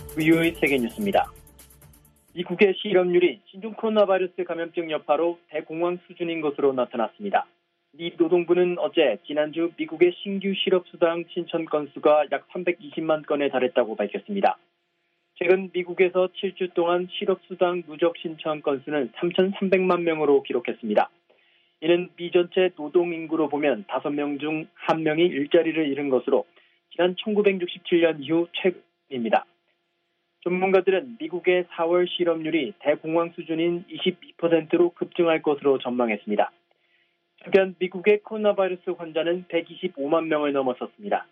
VO의 세계뉴스입니다. 미국의 실업률이 신종 코로나 바이러스 감염증 여파로 대공황 수준인 것으로 나타났습니다. 미 노동부는 어제 지난주 미국의 신규 실업수당 신청 건수가 약 320만 건에 달했다고 밝혔습니다. 최근 미국에서 7주 동안 실업수당 누적 신청 건수는 3,300만 명으로 기록했습니다. 이는 미 전체 노동인구로 보면 5명 중 1명이 일자리를 잃은 것으로 지난 1967년 이후 최고입니다. 전문가들은 미국의 4월 실업률이 대공황 수준인 22%로 급증할 것으로 전망했습니다. 한편 미국의 코로나 바이러스 환자는 125만 명을 넘어섰습니다.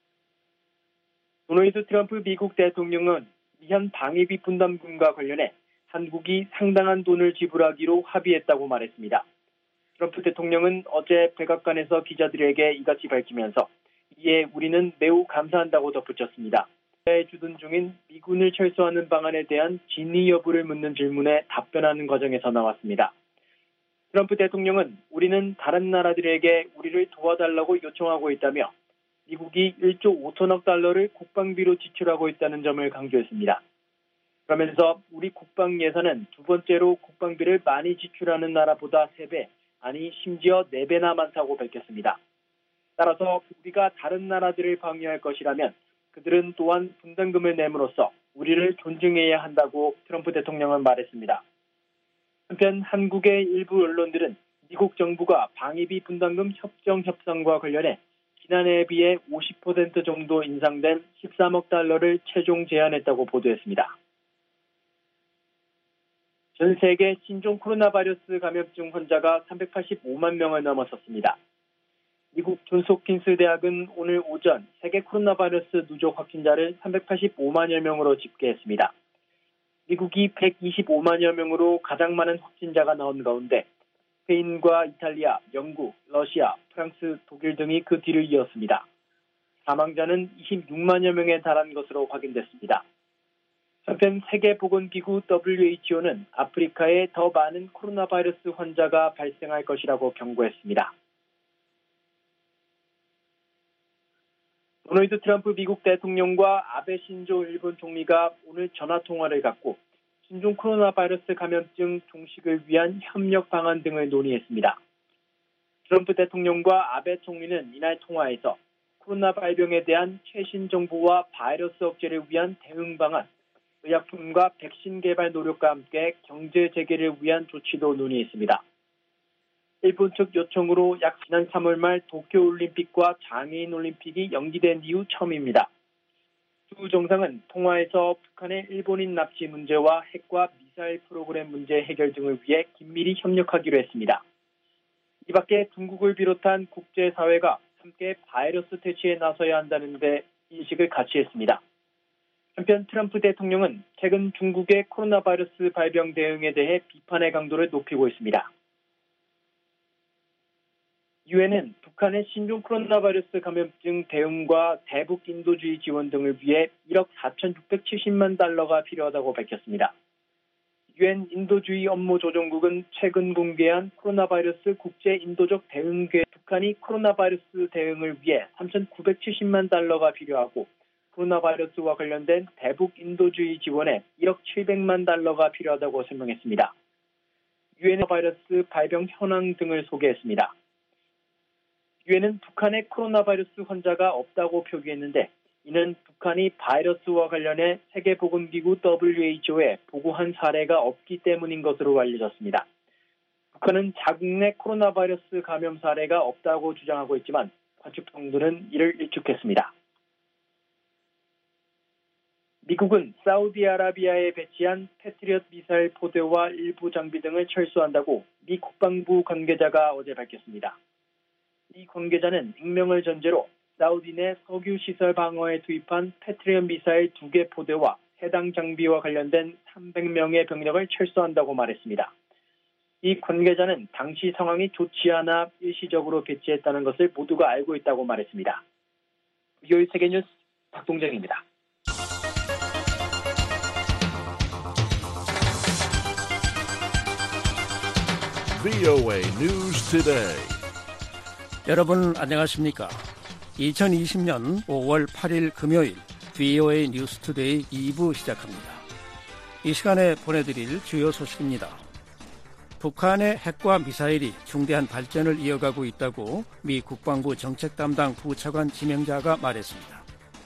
도널드 트럼프 미국 대통령은 미얀 방위비 분담금과 관련해 한국이 상당한 돈을 지불하기로 합의했다고 말했습니다. 트럼프 대통령은 어제 백악관에서 기자들에게 이같이 밝히면서 이에 우리는 매우 감사한다고 덧붙였습니다. 주둔 중인 미군을 철수하는 방안에 대한 진위 여부를 묻는 질문에 답변하는 과정에서 나왔습니다. 트럼프 대통령은 우리는 다른 나라들에게 우리를 도와달라고 요청하고 있다며 미국이 1조 5천억 달러를 국방비로 지출하고 있다는 점을 강조했습니다. 그러면서 우리 국방 예산은 두 번째로 국방비를 많이 지출하는 나라보다 3배, 아니 심지어 4배나 많다고 밝혔습니다. 따라서 우리가 다른 나라들을 방위할 것이라면 그들은 또한 분담금을 내므로써 우리를 존중해야 한다고 트럼프 대통령은 말했습니다. 한편 한국의 일부 언론들은 미국 정부가 방위비 분담금 협정과 관련해 지난해에 비해 50% 정도 인상된 13억 달러를 최종 제한했다고 보도했습니다. 전 세계 신종 코로나 바이러스 감염증 환자가 385만 명을 넘어섰습니다. 미국 존스홉킨스 대학은 오늘 오전 세계 코로나 바이러스 누적 확진자를 385만여 명으로 집계했습니다. 미국이 125만여 명으로 가장 많은 확진자가 나온 가운데 스페인과 이탈리아, 영국, 러시아, 프랑스, 독일 등이 그 뒤를 이었습니다. 사망자는 26만여 명에 달한 것으로 확인됐습니다. 한편 세계보건기구 WHO는 아프리카에 더 많은 코로나 바이러스 환자가 발생할 것이라고 경고했습니다. 도널드 트럼프 미국 대통령과 아베 신조 일본 총리가 오늘 전화통화를 갖고 신종 코로나 바이러스 감염증 종식을 위한 협력 방안 등을 논의했습니다. 트럼프 대통령과 아베 총리는 이날 통화에서 코로나 발병에 대한 최신 정보와 바이러스 억제를 위한 대응 방안, 의약품과 백신 개발 노력과 함께 경제 재개를 위한 조치도 논의했습니다. 일본 측 요청으로 약 지난 3월 말 도쿄올림픽과 장애인올림픽이 연기된 이후 처음입니다. 두 정상은 통화에서 북한의 일본인 납치 문제와 핵과 미사일 프로그램 문제 해결 등을 위해 긴밀히 협력하기로 했습니다. 이 밖에 중국을 비롯한 국제사회가 함께 바이러스 퇴치에 나서야 한다는 데 인식을 같이 했습니다. 한편 트럼프 대통령은 최근 중국의 코로나 바이러스 발병 대응에 대해 비판의 강도를 높이고 있습니다. 유엔은 북한의 신종 코로나 바이러스 감염증 대응과 대북 인도주의 지원 등을 위해 1억 4,670만 달러가 필요하다고 밝혔습니다. 유엔 인도주의 업무조정국은 최근 공개한 코로나 바이러스 국제 인도적 대응 계획 북한이 코로나 바이러스 대응을 위해 3,970만 달러가 필요하고 코로나 바이러스와 관련된 대북 인도주의 지원에 1억 700만 달러가 필요하다고 설명했습니다. 유엔 바이러스 발병 현황 등을 소개했습니다. 유엔은 북한의 코로나 바이러스 환자가 없다고 표기했는데 이는 북한이 바이러스와 관련해 세계보건기구 WHO에 보고한 사례가 없기 때문인 것으로 알려졌습니다. 북한은 자국 내 코로나 바이러스 감염 사례가 없다고 주장하고 있지만 관측통들은 이를 일축했습니다. 미국은 사우디아라비아에 배치한 패트리엇 미사일 포대와 일부 장비 등을 철수한다고 미 국방부 관계자가 어제 밝혔습니다. 이 관계자는 익명을 전제로 사우디 내 석유시설 방어에 투입한 패트리엇 미사일 2개 포대와 해당 장비와 관련된 300명의 병력을 철수한다고 말했습니다. 이 관계자는 당시 상황이 좋지 않아 일시적으로 배치했다는 것을 모두가 알고 있다고 말했습니다. VO의 세계뉴스 박동정입니다. VOA News Today. 여러분 안녕하십니까? 2020년 5월 8일 금요일 VOA 뉴스 투데이 2부 시작합니다. 이 시간에 보내드릴 주요 소식입니다. 북한의 핵과 미사일이 중대한 발전을 이어가고 있다고 미 국방부 정책 담당 부차관 지명자가 말했습니다.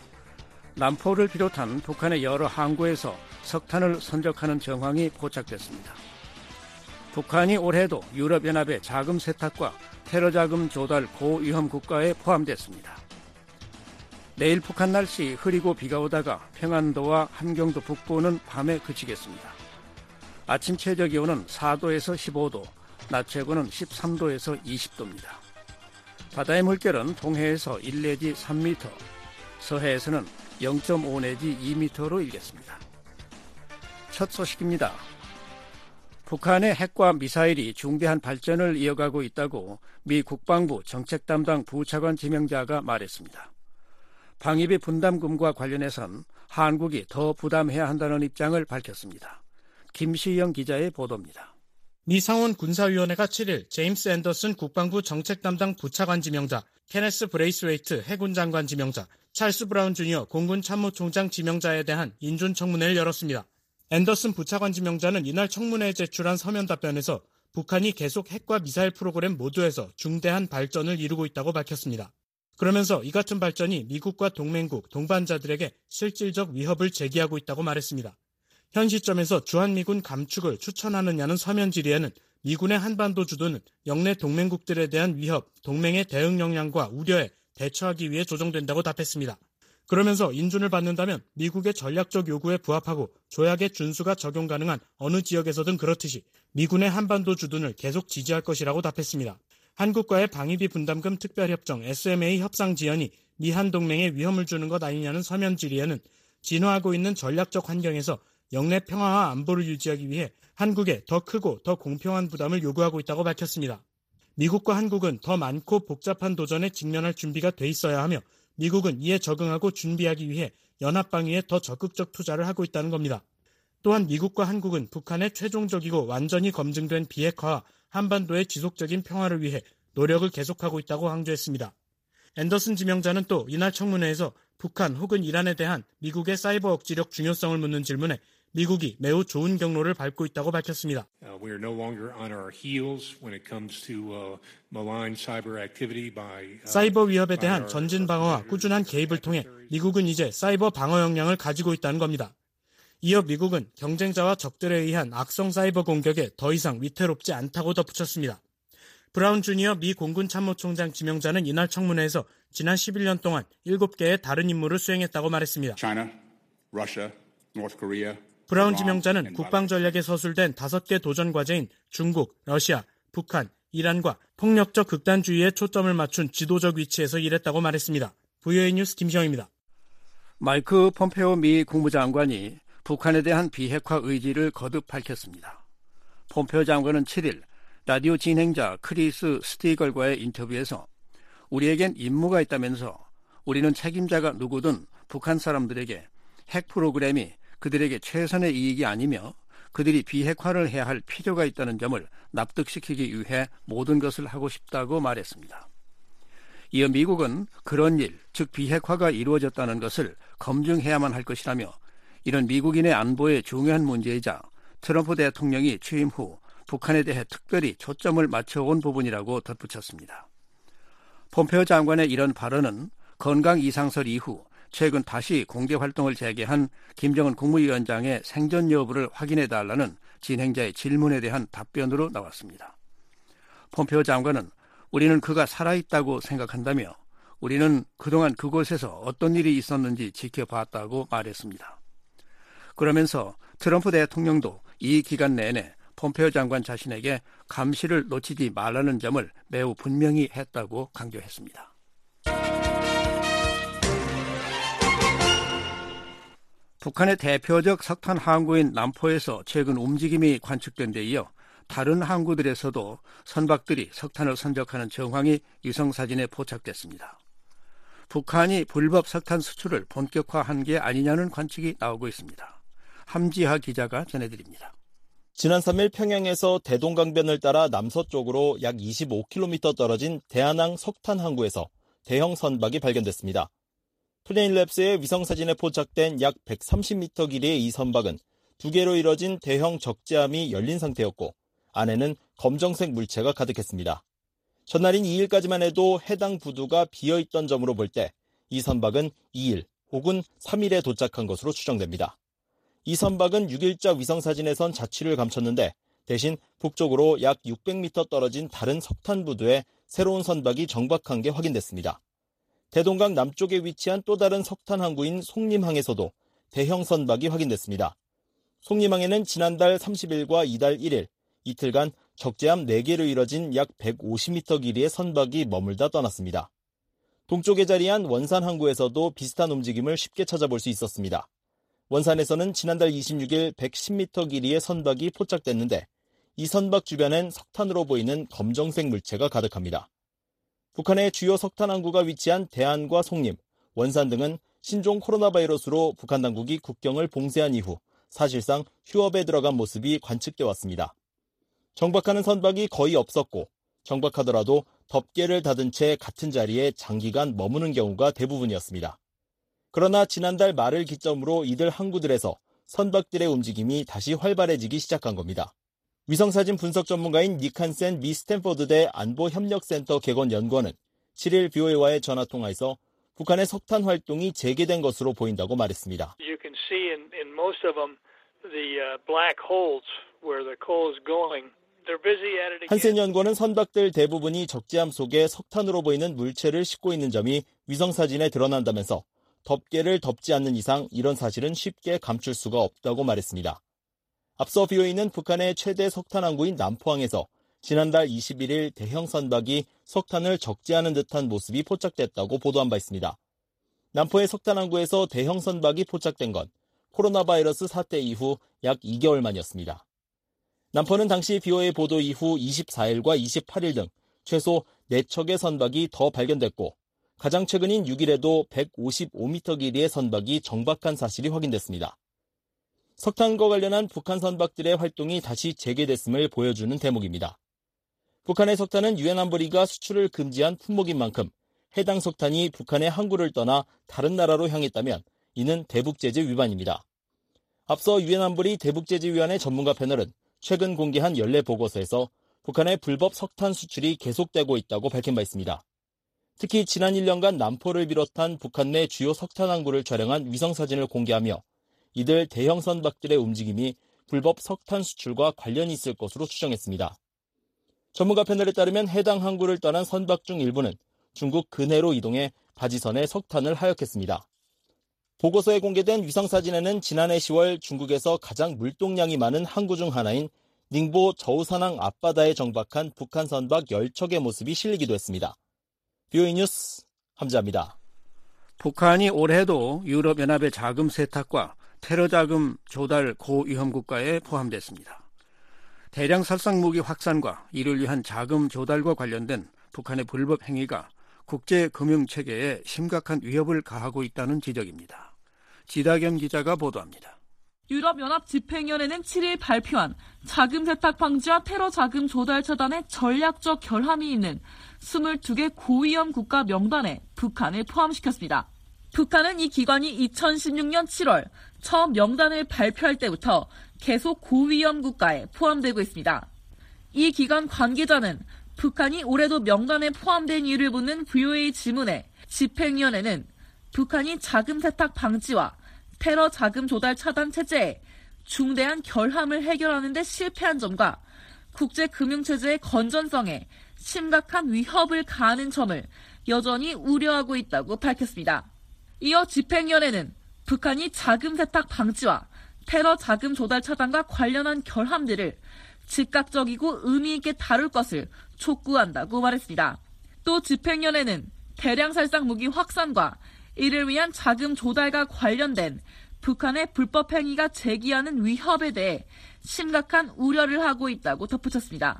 남포를 비롯한 북한의 여러 항구에서 석탄을 선적하는 정황이 포착됐습니다. 북한이 올해도 유럽연합의 자금 세탁과 테러 자금 조달 고위험 국가에 포함됐습니다. 내일 북한 날씨 흐리고 비가 오다가 평안도와 함경도 북부는 밤에 그치겠습니다. 아침 최저 기온은 4도에서 15도, 낮 최고는 13도에서 20도입니다. 바다의 물결은 동해에서 1 내지 3m, 서해에서는 0.5 내지 2m로 일겠습니다. 첫 소식입니다. 북한의 핵과 미사일이 중대한 발전을 이어가고 있다고 미 국방부 정책 담당 부차관 지명자가 말했습니다. 방위비 분담금과 관련해선 한국이 더 부담해야 한다는 입장을 밝혔습니다. 김시영 기자의 보도입니다. 미 상원 군사위원회가 7일 제임스 앤더슨 국방부 정책 담당 부차관 지명자, 케네스 브레이스웨이트 해군 장관 지명자, 찰스 브라운 주니어 공군 참모총장 지명자에 대한 인준 청문회를 열었습니다. 앤더슨 부차관 지명자는 이날 청문회에 제출한 서면 답변에서 북한이 계속 핵과 미사일 프로그램 모두에서 중대한 발전을 이루고 있다고 밝혔습니다. 그러면서 이 같은 발전이 미국과 동맹국, 동반자들에게 실질적 위협을 제기하고 있다고 말했습니다. 현 시점에서 주한미군 감축을 추천하느냐는 서면 질의에는 미군의 한반도 주도는 영내 동맹국들에 대한 위협, 동맹의 대응 역량과 우려에 대처하기 위해 조정된다고 답했습니다. 그러면서 인준을 받는다면 미국의 전략적 요구에 부합하고 조약의 준수가 적용 가능한 어느 지역에서든 그렇듯이 미군의 한반도 주둔을 계속 지지할 것이라고 답했습니다. 한국과의 방위비 분담금 특별협정 SMA 협상 지연이 미한 동맹에 위험을 주는 것 아니냐는 서면 질의에는 진화하고 있는 전략적 환경에서 영내 평화와 안보를 유지하기 위해 한국에 더 크고 더 공평한 부담을 요구하고 있다고 밝혔습니다. 미국과 한국은 더 많고 복잡한 도전에 직면할 준비가 돼 있어야 하며 미국은 이에 적응하고 준비하기 위해 연합방위에 더 적극적 투자를 하고 있다는 겁니다. 또한 미국과 한국은 북한의 최종적이고 완전히 검증된 비핵화와 한반도의 지속적인 평화를 위해 노력을 계속하고 있다고 강조했습니다. 앤더슨 지명자는 또 이날 청문회에서 북한 혹은 이란에 대한 미국의 사이버 억지력 중요성을 묻는 질문에 미국이 매우 좋은 경로를 밟고 있다고 밝혔습니다. 사이버 위협에 대한 전진 방어와 꾸준한 개입을 통해 미국은 이제 사이버 방어 역량을 가지고 있다는 겁니다. 이어 미국은 경쟁자와 적들에 의한 악성 사이버 공격에 더 이상 위태롭지 않다고 덧붙였습니다. 브라운 주니어 미 공군 참모총장 지명자는 이날 청문회에서 지난 11년 동안 7개의 다른 임무를 수행했다고 말했습니다. 브라운 지명자는 국방 전략에 서술된 5개 도전 과제인 중국, 러시아, 북한, 이란과 폭력적 극단주의에 초점을 맞춘 지도적 위치에서 일했다고 말했습니다. VOA 뉴스 김시영입니다. 마이크 폼페오 미 국무장관이 북한에 대한 비핵화 의지를 거듭 밝혔습니다. 폼페오 장관은 7일 라디오 진행자 크리스 스티걸과의 인터뷰에서 우리에겐 임무가 있다면서 우리는 책임자가 누구든 북한 사람들에게 핵 프로그램이 그들에게 최선의 이익이 아니며 그들이 비핵화를 해야 할 필요가 있다는 점을 납득시키기 위해 모든 것을 하고 싶다고 말했습니다. 이어 미국은 그런 일, 즉 비핵화가 이루어졌다는 것을 검증해야만 할 것이라며 이런 미국인의 안보에 중요한 문제이자 트럼프 대통령이 취임 후 북한에 대해 특별히 초점을 맞춰온 부분이라고 덧붙였습니다. 폼페오 장관의 이런 발언은 건강 이상설 이후 최근 다시 공개활동을 재개한 김정은 국무위원장의 생존 여부를 확인해달라는 진행자의 질문에 대한 답변으로 나왔습니다. 폼페오 장관은 우리는 그가 살아있다고 생각한다며 우리는 그동안 그곳에서 어떤 일이 있었는지 지켜봤다고 말했습니다. 그러면서 트럼프 대통령도 이 기간 내내 폼페오 장관 자신에게 감시를 놓치지 말라는 점을 매우 분명히 했다고 강조했습니다. 북한의 대표적 석탄 항구인 남포에서 최근 움직임이 관측된 데 이어 다른 항구들에서도 선박들이 석탄을 선적하는 정황이 위성사진에 포착됐습니다. 북한이 불법 석탄 수출을 본격화한 게 아니냐는 관측이 나오고 있습니다. 함지하 기자가 전해드립니다. 지난 3일 평양에서 대동강변을 따라 남서쪽으로 약 25km 떨어진 대한항 석탄 항구에서 대형 선박이 발견됐습니다. 플레인랩스의 위성사진에 포착된 약 130m 길이의 이 선박은 두 개로 이뤄진 대형 적재함이 열린 상태였고 안에는 검정색 물체가 가득했습니다. 전날인 2일까지만 해도 해당 부두가 비어있던 점으로 볼 때 이 선박은 2일 혹은 3일에 도착한 것으로 추정됩니다. 이 선박은 6일자 위성사진에선 자취를 감췄는데 대신 북쪽으로 약 600m 떨어진 다른 석탄 부두에 새로운 선박이 정박한 게 확인됐습니다. 대동강 남쪽에 위치한 또 다른 석탄 항구인 송림항에서도 대형 선박이 확인됐습니다. 송림항에는 지난달 30일과 이달 1일, 이틀간 적재함 4개로 이뤄진 약 150m 길이의 선박이 머물다 떠났습니다. 동쪽에 자리한 원산 항구에서도 비슷한 움직임을 쉽게 찾아볼 수 있었습니다. 원산에서는 지난달 26일 110m 길이의 선박이 포착됐는데 이 선박 주변엔 석탄으로 보이는 검정색 물체가 가득합니다. 북한의 주요 석탄 항구가 위치한 대안과 송림, 원산 등은 신종 코로나 바이러스로 북한 당국이 국경을 봉쇄한 이후 사실상 휴업에 들어간 모습이 관측돼 왔습니다. 정박하는 선박이 거의 없었고 정박하더라도 덮개를 닫은 채 같은 자리에 장기간 머무는 경우가 대부분이었습니다. 그러나 지난달 말을 기점으로 이들 항구들에서 선박들의 움직임이 다시 활발해지기 시작한 겁니다. 위성사진 분석 전문가인 닉 한센 미 스탠퍼드대 안보협력센터 개건연구원은 7일 BOA와의 전화통화에서 북한의 석탄 활동이 재개된 것으로 보인다고 말했습니다. You can see in most of them the black holes where the coal is going. 한센 연구원은 선박들 대부분이 적재함 속에 석탄으로 보이는 물체를 싣고 있는 점이 위성사진에 드러난다면서 덮개를 덮지 않는 이상 이런 사실은 쉽게 감출 수가 없다고 말했습니다. 앞서 BOA는 북한의 최대 석탄 항구인 남포항에서 지난달 21일 대형 선박이 석탄을 적재하는 듯한 모습이 포착됐다고 보도한 바 있습니다. 남포의 석탄 항구에서 대형 선박이 포착된 건 코로나 바이러스 사태 이후 약 2개월 만이었습니다. 남포는 당시 BOA 보도 이후 24일과 28일 등 최소 4척의 선박이 더 발견됐고 가장 최근인 6일에도 155m 길이의 선박이 정박한 사실이 확인됐습니다. 석탄과 관련한 북한 선박들의 활동이 다시 재개됐음을 보여주는 대목입니다. 북한의 석탄은 유엔 안보리가 수출을 금지한 품목인 만큼 해당 석탄이 북한의 항구를 떠나 다른 나라로 향했다면 이는 대북제재 위반입니다. 앞서 유엔 안보리 대북제재위원회 전문가 패널은 최근 공개한 연례 보고서에서 북한의 불법 석탄 수출이 계속되고 있다고 밝힌 바 있습니다. 특히 지난 1년간 남포를 비롯한 북한 내 주요 석탄 항구를 촬영한 위성사진을 공개하며 이들 대형 선박들의 움직임이 불법 석탄 수출과 관련이 있을 것으로 추정했습니다. 전문가 패널에 따르면 해당 항구를 떠난 선박 중 일부는 중국 근해로 이동해 바지선에 석탄을 하역했습니다. 보고서에 공개된 위성사진에는 지난해 10월 중국에서 가장 물동량이 많은 항구 중 하나인 닝보 저우산항 앞바다에 정박한 북한 선박 10척의 모습이 실리기도 했습니다. BOA 뉴스 함자입니다. 북한이 올해도 유럽연합의 자금 세탁과 테러 자금 조달 고위험 국가에 포함됐습니다. 대량 살상 무기 확산과 이를 위한 자금 조달과 관련된 북한의 불법 행위가 국제 금융 체계에 심각한 위협을 가하고 있다는 지적입니다. 지다겸 기자가 보도합니다. 유럽연합 집행위원회는 7일 발표한 자금 세탁 방지와 테러 자금 조달 처단에 전략적 결함이 있는 22개 고위험 국가 명단에 북한을 포함시켰습니다. 북한은 이 기관이 2016년 7월 처음 명단을 발표할 때부터 계속 고위험 국가에 포함되고 있습니다. 이 기관 관계자는 북한이 올해도 명단에 포함된 이유를 묻는 BOA 질문에 집행위원회는 북한이 자금 세탁 방지와 테러 자금 조달 차단 체제에 중대한 결함을 해결하는 데 실패한 점과 국제 금융체제의 건전성에 심각한 위협을 가하는 점을 여전히 우려하고 있다고 밝혔습니다. 이어 집행위원회는 북한이 자금 세탁 방지와 테러 자금 조달 차단과 관련한 결함들을 즉각적이고 의미 있게 다룰 것을 촉구한다고 말했습니다. 또 집행위원회는 대량 살상 무기 확산과 이를 위한 자금 조달과 관련된 북한의 불법 행위가 제기하는 위협에 대해 심각한 우려를 하고 있다고 덧붙였습니다.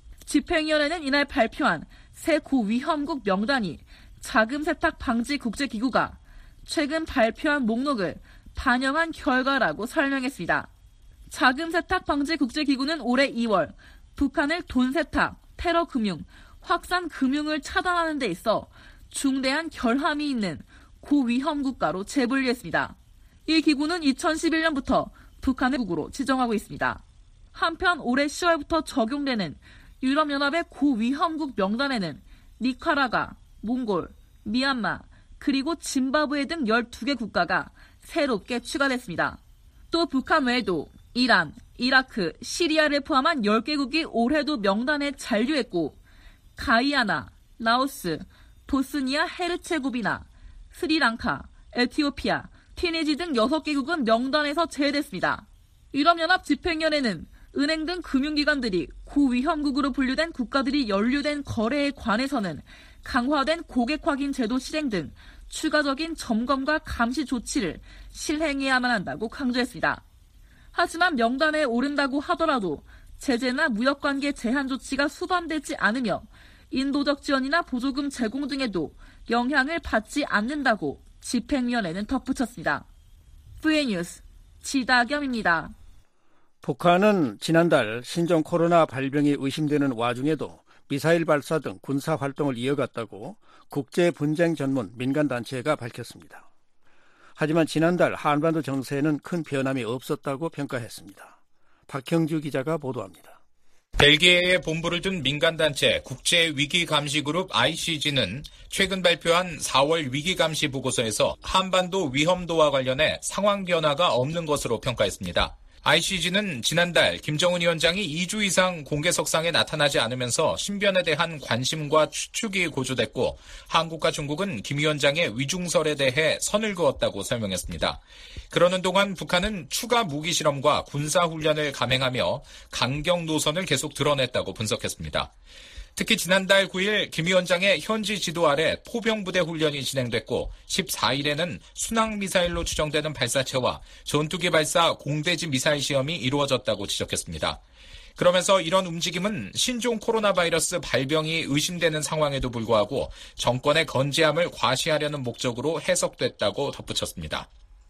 집행위원회는 이날 발표한 새 고위험국 명단이 자금 세탁 방지 국제기구가 최근 발표한 목록을 반영한 결과라고 설명했습니다. 자금 세탁 방지 국제기구는 올해 2월 북한을 돈 세탁, 테러 금융, 확산 금융을 차단하는 데 있어 중대한 결함이 있는 고위험 국가로 재분류했습니다. 이 기구는 2011년부터 북한을 국으로 지정하고 있습니다. 한편 올해 10월부터 적용되는 유럽연합의 고위험국 명단에는 니카라과, 몽골, 미얀마, 그리고 짐바브웨 등 12개 국가가 새롭게 추가됐습니다. 또 북한 외에도 이란, 이라크, 시리아를 포함한 10개국이 올해도 명단에 잔류했고 가이아나, 라오스, 보스니아 헤르체고비나, 스리랑카, 에티오피아, 튀니지 등 6개국은 명단에서 제외됐습니다. 유럽연합 집행위원회는 은행 등 금융기관들이 고위험국으로 분류된 국가들이 연루된 거래에 관해서는 강화된 고객 확인 제도 실행 등 추가적인 점검과 감시 조치를 실행해야만 한다고 강조했습니다. 하지만 명단에 오른다고 하더라도 제재나 무역관계 제한 조치가 수반되지 않으며 인도적 지원이나 보조금 제공 등에도 영향을 받지 않는다고 집행위원회는 덧붙였습니다. VN뉴스 지다겸입니다. 북한은 지난달 신종 코로나 발병이 의심되는 와중에도 미사일 발사 등 군사 활동을 이어갔다고 국제분쟁 전문 민간단체가 밝혔습니다. 하지만 지난달 한반도 정세에는 큰 변함이 없었다고 평가했습니다. 박형주 기자가 보도합니다. 벨기에에 본부를 둔 민간단체 국제위기감시그룹 ICG는 최근 발표한 4월 위기감시 보고서에서 한반도 위험도와 관련해 상황 변화가 없는 것으로 평가했습니다. ICG는 지난달 김정은 위원장이 2주 이상 공개석상에 나타나지 않으면서 신변에 대한 관심과 추측이 고조됐고 한국과 중국은 김 위원장의 위중설에 대해 선을 그었다고 설명했습니다. 그러는 동안 북한은 추가 무기 실험과 군사훈련을 감행하며 강경 노선을 계속 드러냈다고 분석했습니다. 특히 지난달 9일 김 위원장의 현지 지도 아래 포병부대 훈련이 진행됐고 14일에는 순항미사일로 추정되는 발사체와 전투기 발사 공대지 미사일 시험이 이루어졌다고 지적했습니다. 그러면서 이런 움직임은 신종 코로나 바이러스 발병이 의심되는 상황에도 불구하고 정권의 건재함을 과시하려는 목적으로 해석됐다고 덧붙였습니다.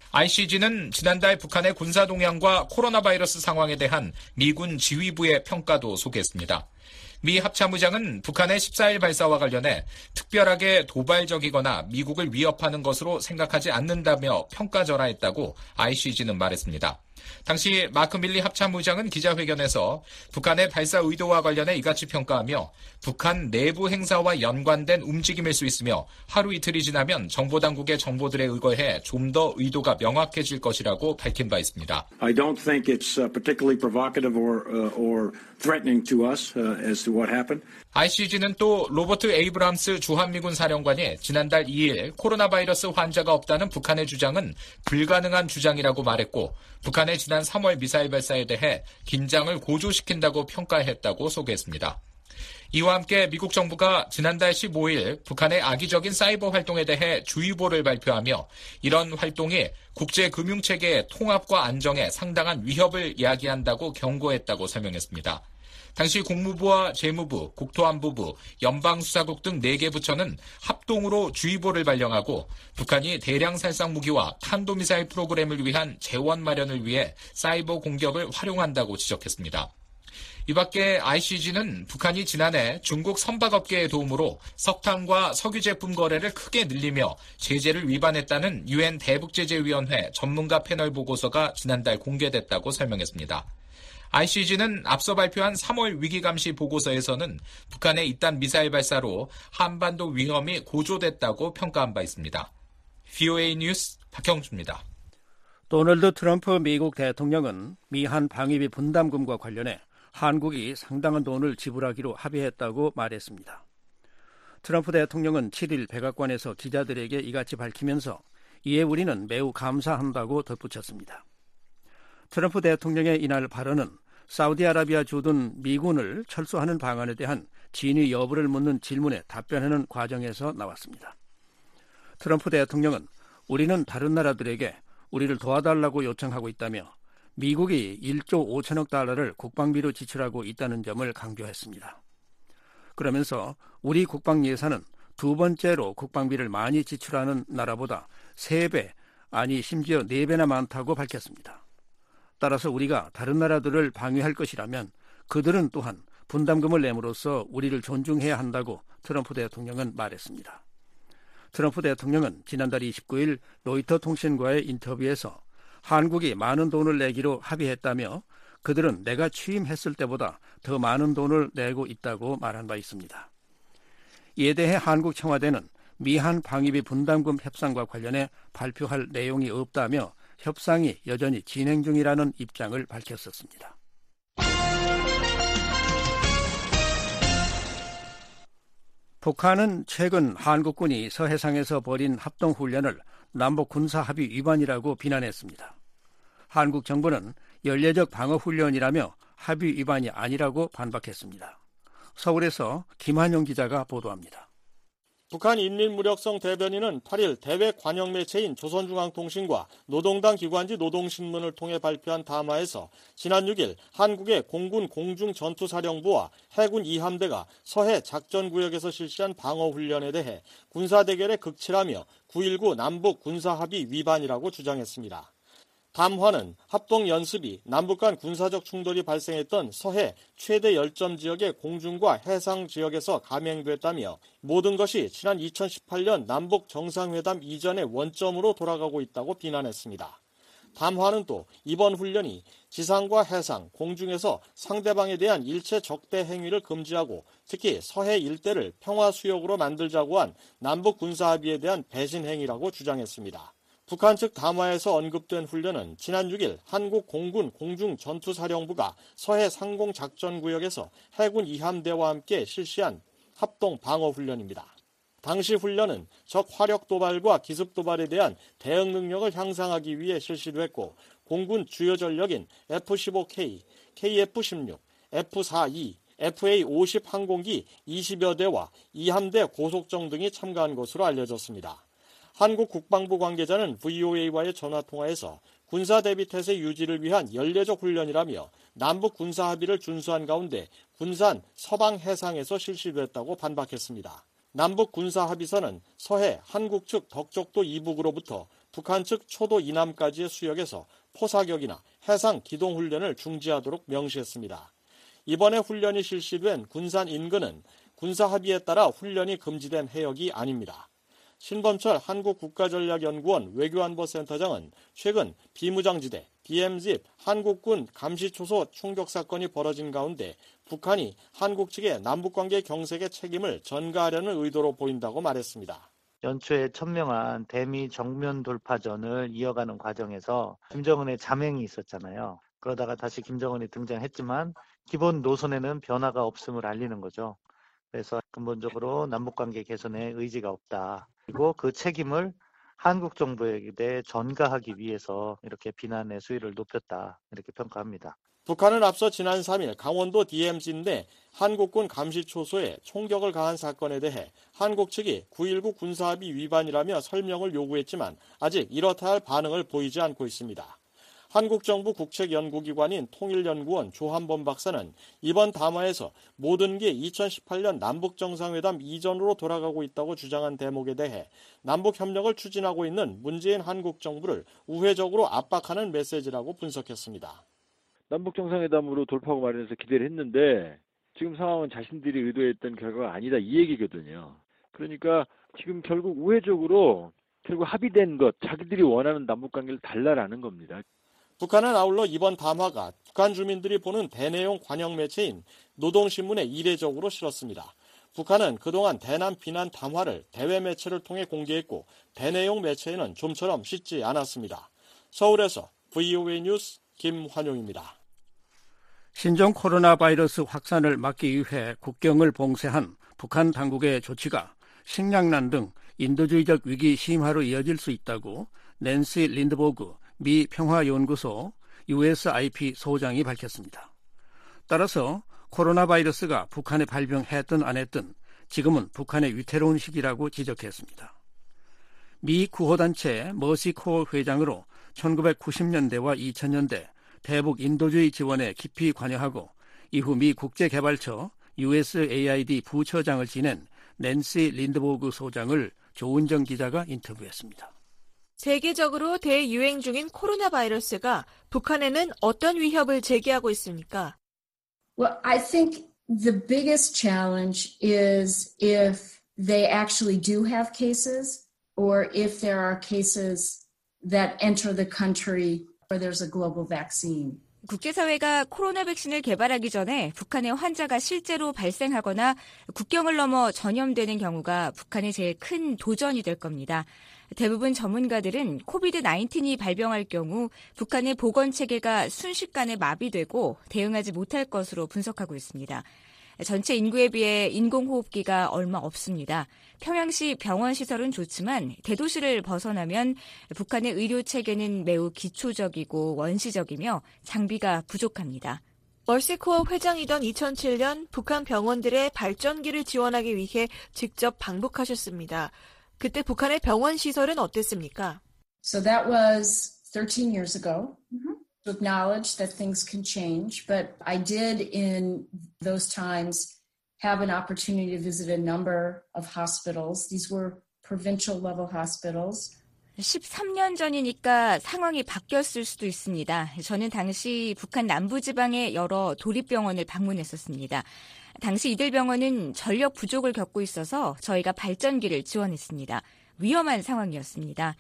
ICG는 지난달 북한의 군사 동향과 코로나 바이러스 상황에 대한 미군 지휘부의 평가도 소개했습니다. 미 합참의장은 북한의 14일 발사와 관련해 특별하게 도발적이거나 미국을 위협하는 것으로 생각하지 않는다며 평가절하했다고 ICG는 말했습니다. 당시 마크 밀리 합참의장은 기자회견에서 북한의 발사 의도와 관련해 이같이 평가하며 북한 내부 행사와 연관된 움직임일 수 있으며 하루 이틀이 지나면 정보당국의 정보들에 의거해 좀 더 의도가 명확해질 것이라고 밝힌 바 있습니다. I don't think it's particularly provocative or threatening to us as to what happened. ICG는 또 로버트 에이브람스 주한미군 사령관이 지난달 2일 코로나 바이러스 환자가 없다는 북한의 주장은 불가능한 주장이라고 말했고 북한의 지난 3월 미사일 발사에 대해 긴장을 고조시킨다고 평가했다고 소개했습니다. 이와 함께 미국 정부가 지난달 15일 북한의 악의적인 사이버 활동에 대해 주의보를 발표하며 이런 활동이 국제금융체계의 통합과 안정에 상당한 위협을 야기한다고 경고했다고 설명했습니다. 당시 국무부와 재무부, 국토안보부, 연방수사국 등 4개 부처는 합동으로 주의보를 발령하고 북한이 대량 살상 무기와 탄도미사일 프로그램을 위한 재원 마련을 위해 사이버 공격을 활용한다고 지적했습니다. 이 밖에 ICG는 북한이 지난해 중국 선박업계의 도움으로 석탄과 석유 제품 거래를 크게 늘리며 제재를 위반했다는 유엔 대북제재위원회 전문가 패널 보고서가 지난달 공개됐다고 설명했습니다. ICG는 앞서 발표한 3월 위기감시 보고서에서는 북한의 이딴 미사일 발사로 한반도 위험이 고조됐다고 평가한 바 있습니다. VOA 뉴스 박형주입니다. 도널드 트럼프 미국 대통령은 미한 방위비 분담금과 관련해 한국이 상당한 돈을 지불하기로 합의했다고 말했습니다. 트럼프 대통령은 7일 백악관에서 기자들에게 이같이 밝히면서 이에 우리는 매우 감사한다고 덧붙였습니다. 트럼프 대통령의 이날 발언은 사우디아라비아 주둔 미군을 철수하는 방안에 대한 진위 여부를 묻는 질문에 답변하는 과정에서 나왔습니다. 트럼프 대통령은 우리는 다른 나라들에게 우리를 도와달라고 요청하고 있다며 미국이 1조 5천억 달러를 국방비로 지출하고 있다는 점을 강조했습니다. 그러면서 우리 국방 예산은 두 번째로 국방비를 많이 지출하는 나라보다 3배, 아니 심지어 4배나 많다고 밝혔습니다. 따라서 우리가 다른 나라들을 방위할 것이라면 그들은 또한 분담금을 내므로써 우리를 존중해야 한다고 트럼프 대통령은 말했습니다. 트럼프 대통령은 지난달 29일 로이터 통신과의 인터뷰에서 한국이 많은 돈을 내기로 합의했다며 그들은 내가 취임했을 때보다 더 많은 돈을 내고 있다고 말한 바 있습니다. 이에 대해 한국 청와대는 미한 방위비 분담금 협상과 관련해 발표할 내용이 없다며 협상이 여전히 진행 중이라는 입장을 밝혔었습니다. 북한은 최근 한국군이 서해상에서 벌인 합동훈련을 남북 군사합의 위반이라고 비난했습니다. 한국 정부는 연례적 방어훈련이라며 합의 위반이 아니라고 반박했습니다. 서울에서 김한용 기자가 보도합니다. 북한 인민무력성 대변인은 8일 대외 관영 매체인 조선중앙통신과 노동당 기관지 노동신문을 통해 발표한 담화에서 지난 6일 한국의 공군 공중전투사령부와 해군 2함대가 서해 작전구역에서 실시한 방어훈련에 대해 군사대결에 극치라며 9.19 남북 군사합의 위반이라고 주장했습니다. 담화는 합동연습이 남북 간 군사적 충돌이 발생했던 서해 최대 열점 지역의 공중과 해상 지역에서 감행됐다며 모든 것이 지난 2018년 남북 정상회담 이전의 원점으로 돌아가고 있다고 비난했습니다. 담화는 또 이번 훈련이 지상과 해상, 공중에서 상대방에 대한 일체 적대 행위를 금지하고 특히 서해 일대를 평화수역으로 만들자고 한 남북 군사합의에 대한 배신 행위라고 주장했습니다. 북한 측 담화에서 언급된 훈련은 지난 6일 한국 공군 공중전투사령부가 서해 상공작전구역에서 해군 2함대와 함께 실시한 합동 방어훈련입니다. 당시 훈련은 적 화력 도발과 기습 도발에 대한 대응 능력을 향상하기 위해 실시됐고 공군 주요 전력인 F-15K, KF-16, F-42, FA-50 항공기 20여 대와 2함대 고속정 등이 참가한 것으로 알려졌습니다. 한국 국방부 관계자는 VOA와의 전화통화에서 군사대비태세 유지를 위한 연례적 훈련이라며 남북 군사합의를 준수한 가운데 군산 서방해상에서 실시됐다고 반박했습니다. 남북 군사합의서는 서해 한국 측 덕적도 이북으로부터 북한 측 초도 이남까지의 수역에서 포사격이나 해상 기동훈련을 중지하도록 명시했습니다. 이번에 훈련이 실시된 군산 인근은 군사합의에 따라 훈련이 금지된 해역이 아닙니다. 신범철 한국국가전략연구원 외교안보센터장은 최근 비무장지대, DMZ 한국군 감시초소 총격 사건이 벌어진 가운데 북한이 한국 측의 남북관계 경색의 책임을 전가하려는 의도로 보인다고 말했습니다. 연초에 천명한 대미 정면 돌파전을 이어가는 과정에서 김정은의 잠행이 있었잖아요. 그러다가 다시 김정은이 등장했지만 기본 노선에는 변화가 없음을 알리는 거죠. 그래서 근본적으로 남북관계 개선에 의지가 없다. 그리고 그 책임을 한국 정부에게 대해 전가하기 위해서 이렇게 비난의 수위를 높였다. 이렇게 평가합니다. 북한은 앞서 지난 3일 강원도 DMZ 내 한국군 감시초소에 총격을 가한 사건에 대해 한국 측이 9.19 군사합의 위반이라며 설명을 요구했지만 아직 이렇다 할 반응을 보이지 않고 있습니다. 한국 정부 국책연구기관인 통일연구원 조한범 박사는 이번 담화에서 모든 게 2018년 남북정상회담 이전으로 돌아가고 있다고 주장한 대목에 대해 남북협력을 추진하고 있는 문재인 한국 정부를 우회적으로 압박하는 메시지라고 분석했습니다. 남북정상회담으로 돌파하고 마련해서 기대를 했는데 지금 상황은 자신들이 의도했던 결과가 아니다 이 얘기거든요. 그러니까 지금 결국 우회적으로 결국 합의된 것, 자기들이 원하는 남북관계를 달라라는 겁니다. 북한은 아울러 이번 담화가 북한 주민들이 보는 대내용 관영 매체인 노동신문에 이례적으로 실었습니다. 북한은 그동안 대남 비난 담화를 대외 매체를 통해 공개했고 대내용 매체에는 좀처럼 싣지 않았습니다. 서울에서 VOA 뉴스 김환용입니다. 신종 코로나 바이러스 확산을 막기 위해 국경을 봉쇄한 북한 당국의 조치가 식량난 등 인도주의적 위기 심화로 이어질 수 있다고 낸시 린드보그 미 평화연구소 USIP 소장이 밝혔습니다. 따라서 코로나 바이러스가 북한에 발병했든 안 했든 지금은 북한의 위태로운 시기라고 지적했습니다. 미 구호단체 머시코어 회장으로 1990년대와 2000년대 대북 인도주의 지원에 깊이 관여하고 이후 미 국제개발처 USAID 부처장을 지낸 낸시 린드보그 소장을 조은정 기자가 인터뷰했습니다. 세계적으로 대유행 중인 코로나 바이러스가 북한에는 어떤 위협을 제기하고 있습니까? Well, I think the biggest challenge is if they actually do have cases or if there are cases that enter the country where there's a global vaccine. 국제사회가 코로나 백신을 개발하기 전에 북한의 환자가 실제로 발생하거나 국경을 넘어 전염되는 경우가 북한의 제일 큰 도전이 될 겁니다. 대부분 전문가들은 코비드-19이 발병할 경우 북한의 보건체계가 순식간에 마비되고 대응하지 못할 것으로 분석하고 있습니다. 전체 인구에 비해 인공호흡기가 얼마 없습니다. 평양시 병원 시설은 좋지만 대도시를 벗어나면 북한의 의료체계는 매우 기초적이고 원시적이며 장비가 부족합니다. 멀시코어 회장이던 2007년 북한 병원들의 발전기를 지원하기 위해 직접 방북하셨습니다. 그때 북한의 병원 시설은 어땠습니까? So that was 13 years ago. To acknowledge that things can change, but I did in those times have an opportunity to visit a number of hospitals. These were provincial level hospitals. 13년 전이니까 상황이 바뀌었을 수도 있습니다. 저는 당시 북한 남부지방의 여러 도립병원을 방문했었습니다. 당시 이들 병원은 전력 부족을 겪고 있어서 저희가 발전기를 지원했습니다. 위험한 상황이었습니다.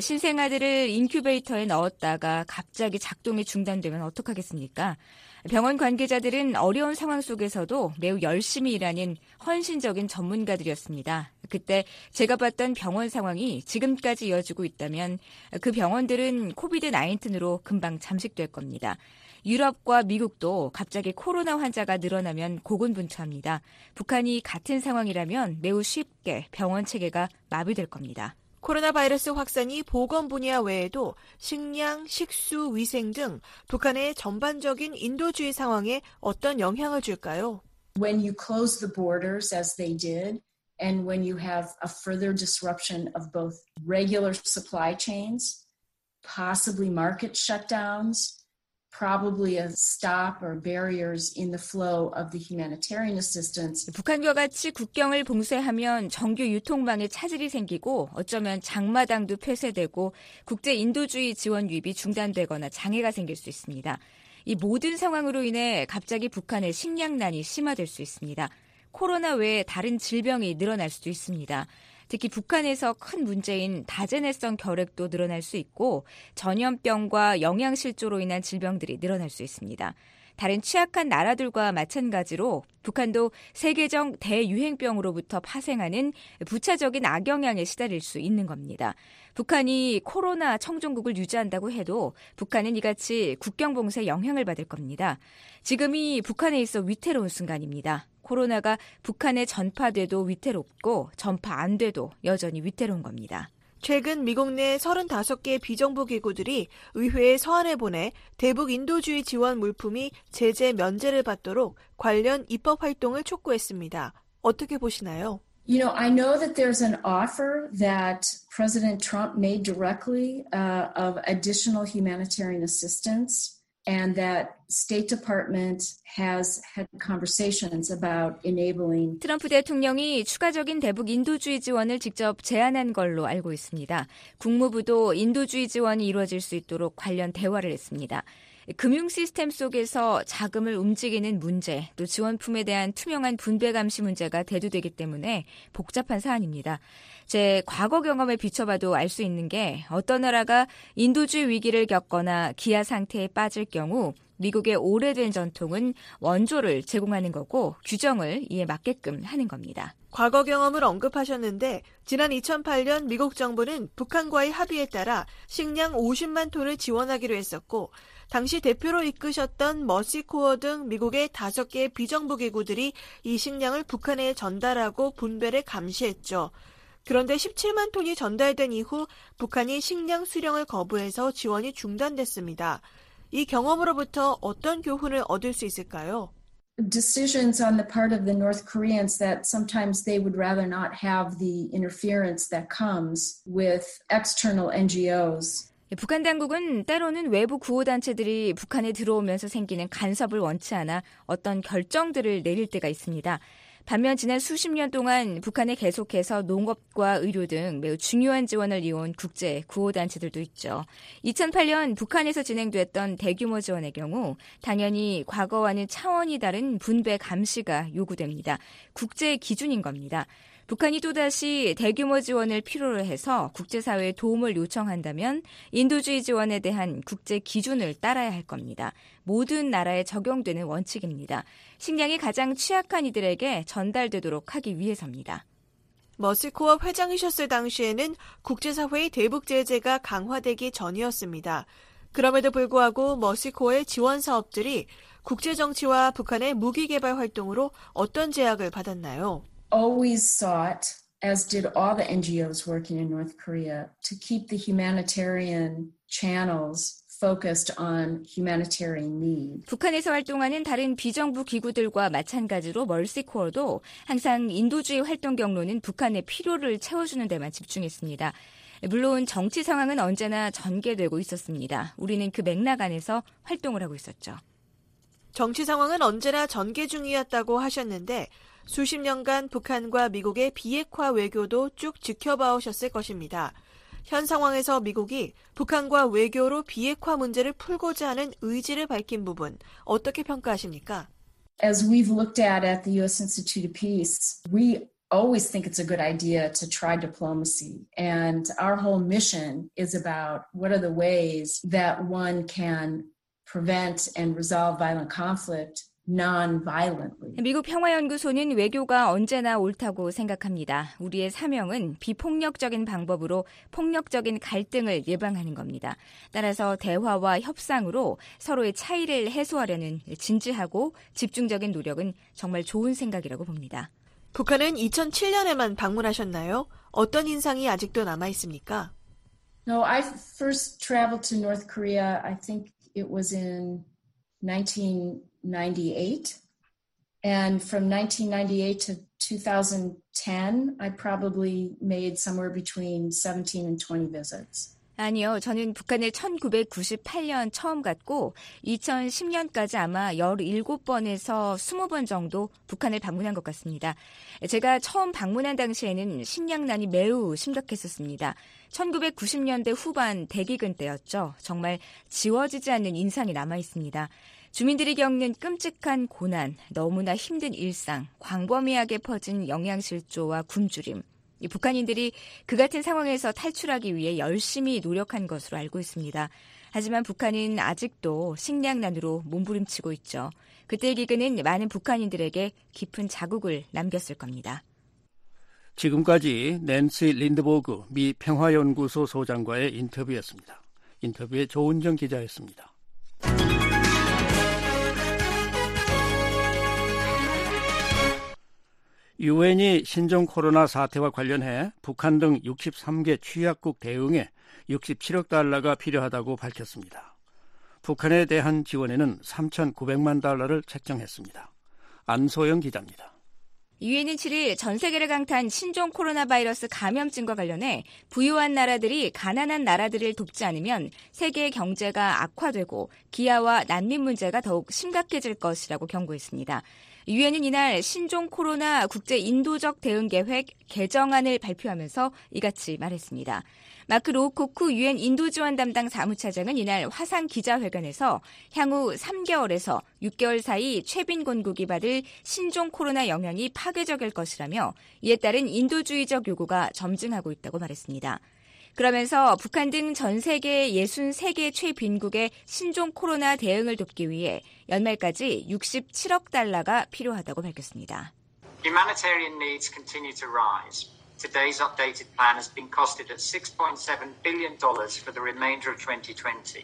신생아들을 인큐베이터에 넣었다가 갑자기 작동이 중단되면 어떡하겠습니까? 병원 관계자들은 어려운 상황 속에서도 매우 열심히 일하는 헌신적인 전문가들이었습니다. 그때 제가 봤던 병원 상황이 지금까지 이어지고 있다면 그 병원들은 코비드-19으로 금방 잠식될 겁니다. 유럽과 미국도 갑자기 코로나 환자가 늘어나면 고군분투합니다. 북한이 같은 상황이라면 매우 쉽게 병원 체계가 마비될 겁니다. 코로나 바이러스 확산이 보건 분야 외에도 식량, 식수, 위생 등 북한의 전반적인 인도주의 상황에 어떤 영향을 줄까요? When you close the borders as they did, and when you have a further disruption of both regular supply chains, possibly market shutdowns, probably a stop or barriers in the flow of the humanitarian assistance. 북한과 같이 국경을 봉쇄하면 정규 유통망에 차질이 생기고 어쩌면 장마당도 폐쇄되고 국제 인도주의 지원 유입이 중단되거나 장애가 생길 수 있습니다. 이 모든 상황으로 인해 갑자기 북한의 식량난이 심화될 수 있습니다. 코로나 외에 다른 질병이 늘어날 수도 있습니다. 특히 북한에서 큰 문제인 다제내성 결핵도 늘어날 수 있고 전염병과 영양실조로 인한 질병들이 늘어날 수 있습니다. 다른 취약한 나라들과 마찬가지로 북한도 세계적 대유행병으로부터 파생하는 부차적인 악영향에 시달릴 수 있는 겁니다. 북한이 코로나 청정국을 유지한다고 해도 북한은 이같이 국경 봉쇄 영향을 받을 겁니다. 지금이 북한에 있어 위태로운 순간입니다. 코로나가 북한에 전파돼도 위태롭고 전파 안 돼도 여전히 위태로운 겁니다. 최근 미국 내 35개 비정부 기구들이 의회에 서한을 보내 대북 인도주의 지원 물품이 제재 면제를 받도록 관련 입법 활동을 촉구했습니다. 어떻게 보시나요? You know, I know that there's an offer that President Trump made directly of additional humanitarian assistance. And that State Department has had conversations about enabling. 트럼프 대통령이 추가적인 대북 인도주의 지원을 직접 제안한 걸로 알고 있습니다. 국무부도 인도주의 지원이 이루어질 수 있도록 관련 대화를 했습니다. 금융 시스템 속에서 자금을 움직이는 문제, 또 지원품에 대한 투명한 분배 감시 문제가 대두되기 때문에 복잡한 사안입니다. 제 과거 경험에 비춰봐도 알 수 있는 게 어떤 나라가 인도주의 위기를 겪거나 기아 상태에 빠질 경우 미국의 오래된 전통은 원조를 제공하는 거고 규정을 이에 맞게끔 하는 겁니다. 과거 경험을 언급하셨는데 지난 2008년 미국 정부는 북한과의 합의에 따라 식량 50만 톤을 지원하기로 했었고 당시 대표로 이끄셨던 머시코어 등 미국의 5개 비정부 기구들이 이 식량을 북한에 전달하고 분배를 감시했죠. 그런데 17만 톤이 전달된 이후 북한이 식량 수령을 거부해서 지원이 중단됐습니다. 이 경험으로부터 어떤 교훈을 얻을 수 있을까요? Decisions on the part of the North Koreans that sometimes they would rather not have the interference that comes with external NGOs. 북한 당국은 때로는 외부 구호단체들이 북한에 들어오면서 생기는 간섭을 원치 않아 어떤 결정들을 내릴 때가 있습니다. 반면 지난 수십 년 동안 북한에 계속해서 농업과 의료 등 매우 중요한 지원을 이어온 국제 구호단체들도 있죠. 2008년 북한에서 진행됐던 대규모 지원의 경우 당연히 과거와는 차원이 다른 분배 감시가 요구됩니다. 국제 기준인 겁니다. 북한이 또다시 대규모 지원을 필요로 해서 국제사회에 도움을 요청한다면 인도주의 지원에 대한 국제 기준을 따라야 할 겁니다. 모든 나라에 적용되는 원칙입니다. 식량이 가장 취약한 이들에게 전달되도록 하기 위해서입니다. 머시코어 회장이셨을 당시에는 국제사회의 대북 제재가 강화되기 전이었습니다. 그럼에도 불구하고 머시코어의 지원 사업들이 국제정치와 북한의 무기개발 활동으로 어떤 제약을 받았나요? Always sought, as did all the NGOs working in North Korea, to keep the humanitarian channels focused on humanitarian need. 북한에서 활동하는 다른 비정부 기구들과 마찬가지로 머시코어도 항상 인도주의 활동 경로는 북한의 필요를 채워주는 데만 집중했습니다. 물론 정치 상황은 언제나 전개되고 있었습니다. 우리는 그 맥락 안에서 활동을 하고 있었죠. 정치 상황은 언제나 전개 중이었다고 하셨는데 수십 년간 북한과 미국의 비핵화 외교도 쭉 지켜봐 오셨을 것입니다. 현 상황에서 미국이 북한과 외교로 비핵화 문제를 풀고자 하는 의지를 밝힌 부분 어떻게 평가하십니까? As we've looked at the U.S. Institute of Peace, we always think it's a good idea to try diplomacy. And our whole mission is about what are the ways that one can prevent and resolve violent conflict non-violently. 미국 평화연구소는 외교가 언제나 옳다고 생각합니다. 우리의 사명은 비폭력적인 방법으로 폭력적인 갈등을 예방하는 겁니다. 따라서 대화와 협상으로 서로의 차이를 해소하려는 진지하고 집중적인 노력은 정말 좋은 생각이라고 봅니다. 북한은 2007년에만 방문하셨나요? 어떤 인상이 아직도 남아있습니까? No, I first traveled to North Korea, I think it was in 1998. And from 1998 to 2010, I probably made somewhere between 17 and 20 visits. 아니요. 저는 북한을 1998년 처음 갔고 2010년까지 아마 17번에서 20번 정도 북한을 방문한 것 같습니다. 제가 처음 방문한 당시에는 식량난이 매우 심각했었습니다. 1990년대 후반 대기근 때였죠. 정말 지워지지 않는 인상이 남아있습니다. 주민들이 겪는 끔찍한 고난, 너무나 힘든 일상, 광범위하게 퍼진 영양실조와 굶주림. 이 북한인들이 그 같은 상황에서 탈출하기 위해 열심히 노력한 것으로 알고 있습니다. 하지만 북한은 아직도 식량난으로 몸부림치고 있죠. 그때의 기근은 많은 북한인들에게 깊은 자국을 남겼을 겁니다. 지금까지 낸시 린드보그 미 평화연구소 소장과의 인터뷰였습니다. 인터뷰에 조은정 기자였습니다. 유엔이 신종 코로나 사태와 관련해 북한 등 63개 취약국 대응에 67억 달러가 필요하다고 밝혔습니다. 북한에 대한 지원에는 3,900만 달러를 책정했습니다. 안소영 기자입니다. 유엔은 7일 전 세계를 강타한 신종 코로나 바이러스 감염증과 관련해 부유한 나라들이 가난한 나라들을 돕지 않으면 세계의 경제가 악화되고 기아와 난민 문제가 더욱 심각해질 것이라고 경고했습니다. 유엔은 이날 신종 코로나 국제 인도적 대응 계획 개정안을 발표하면서 이같이 말했습니다. 마크 로우코크 유엔 인도지원 담당 사무차장은 이날 화상 기자회견에서 향후 3개월에서 6개월 사이 최빈곤국이 받을 신종 코로나 영향이 파괴적일 것이라며 이에 따른 인도주의적 요구가 점증하고 있다고 말했습니다. 그러면서 북한 등 전 세계 63개 최빈국의 신종 코로나 대응을 돕기 위해 연말까지 67억 달러가 필요하다고 밝혔습니다. Humanitarian needs continue to rise. Today's updated plan has been costed at $6.7 billion for the remainder of 2020.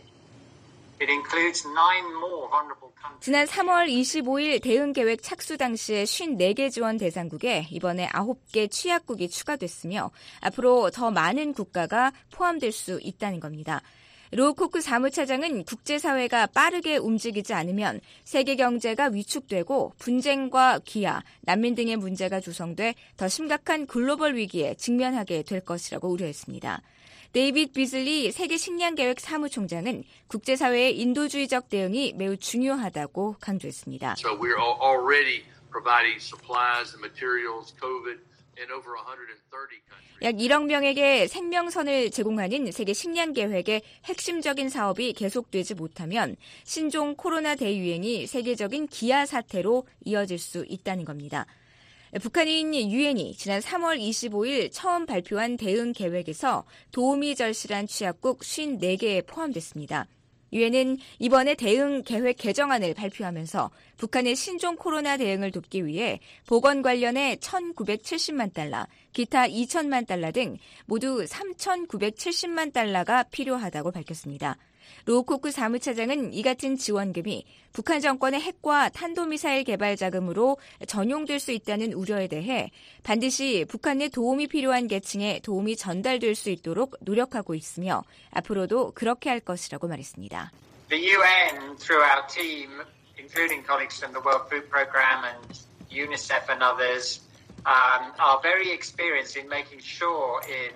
It includes 9 more vulnerable countries. 지난 3월 25일 대응 계획 착수 당시에 54개 지원 대상국에 이번에 9개 취약국이 추가됐으며 앞으로 더 많은 국가가 포함될 수 있다는 겁니다. 로우코크 사무차장은 국제사회가 빠르게 움직이지 않으면 세계 경제가 위축되고 분쟁과 기아, 난민 등의 문제가 조성돼 더 심각한 글로벌 위기에 직면하게 될 것이라고 우려했습니다. 데이빗 비즐리 세계식량계획 사무총장은 국제사회의 인도주의적 대응이 매우 중요하다고 강조했습니다. So we're already providing supplies and materials, COVID, in over 130 countries. 약 1억 명에게 생명선을 제공하는 세계식량계획의 핵심적인 사업이 계속되지 못하면 신종 코로나 대유행이 세계적인 기아 사태로 이어질 수 있다는 겁니다. 북한인 유엔이 지난 3월 25일 처음 발표한 대응 계획에서 도우미 절실한 취약국 54개에 포함됐습니다. 유엔은 이번에 대응 계획 개정안을 발표하면서 북한의 신종 코로나 대응을 돕기 위해 보건 관련에 1,970만 달러, 기타 2천만 달러 등 모두 3,970만 달러가 필요하다고 밝혔습니다. 로우코크 사무차장은 이 같은 지원금이 북한 정권의 핵과 탄도미사일 개발 자금으로 전용될 수 있다는 우려에 대해 반드시 북한 내 도움이 필요한 계층에 도움이 전달될 수 있도록 노력하고 있으며 앞으로도 그렇게 할 것이라고 말했습니다. The UN, through our team, including colleagues from the World Food Programme and UNICEF and others, are very experienced in making sure in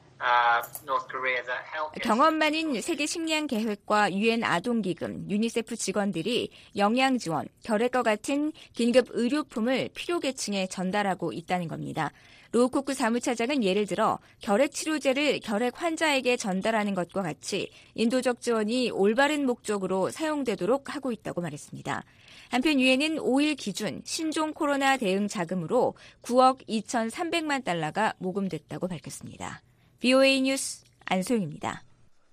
경험 많은 세계 식량 계획과 유엔 아동기금, 유니세프 직원들이 영양 지원, 결핵과 같은 긴급 의료품을 필요 계층에 전달하고 있다는 겁니다. 로우코크 사무차장은 예를 들어 결핵 치료제를 결핵 환자에게 전달하는 것과 같이 인도적 지원이 올바른 목적으로 사용되도록 하고 있다고 말했습니다. 한편 유엔은 5일 기준 신종 코로나 대응 자금으로 9억 2,300만 달러가 모금됐다고 밝혔습니다. VOA 뉴스 안소영입니다.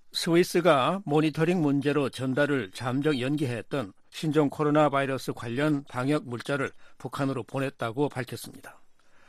스위스가 모니터링 문제로 전달을 잠정 연기했던 신종 코로나 바이러스 관련 방역 물자를 북한으로 보냈다고 밝혔습니다.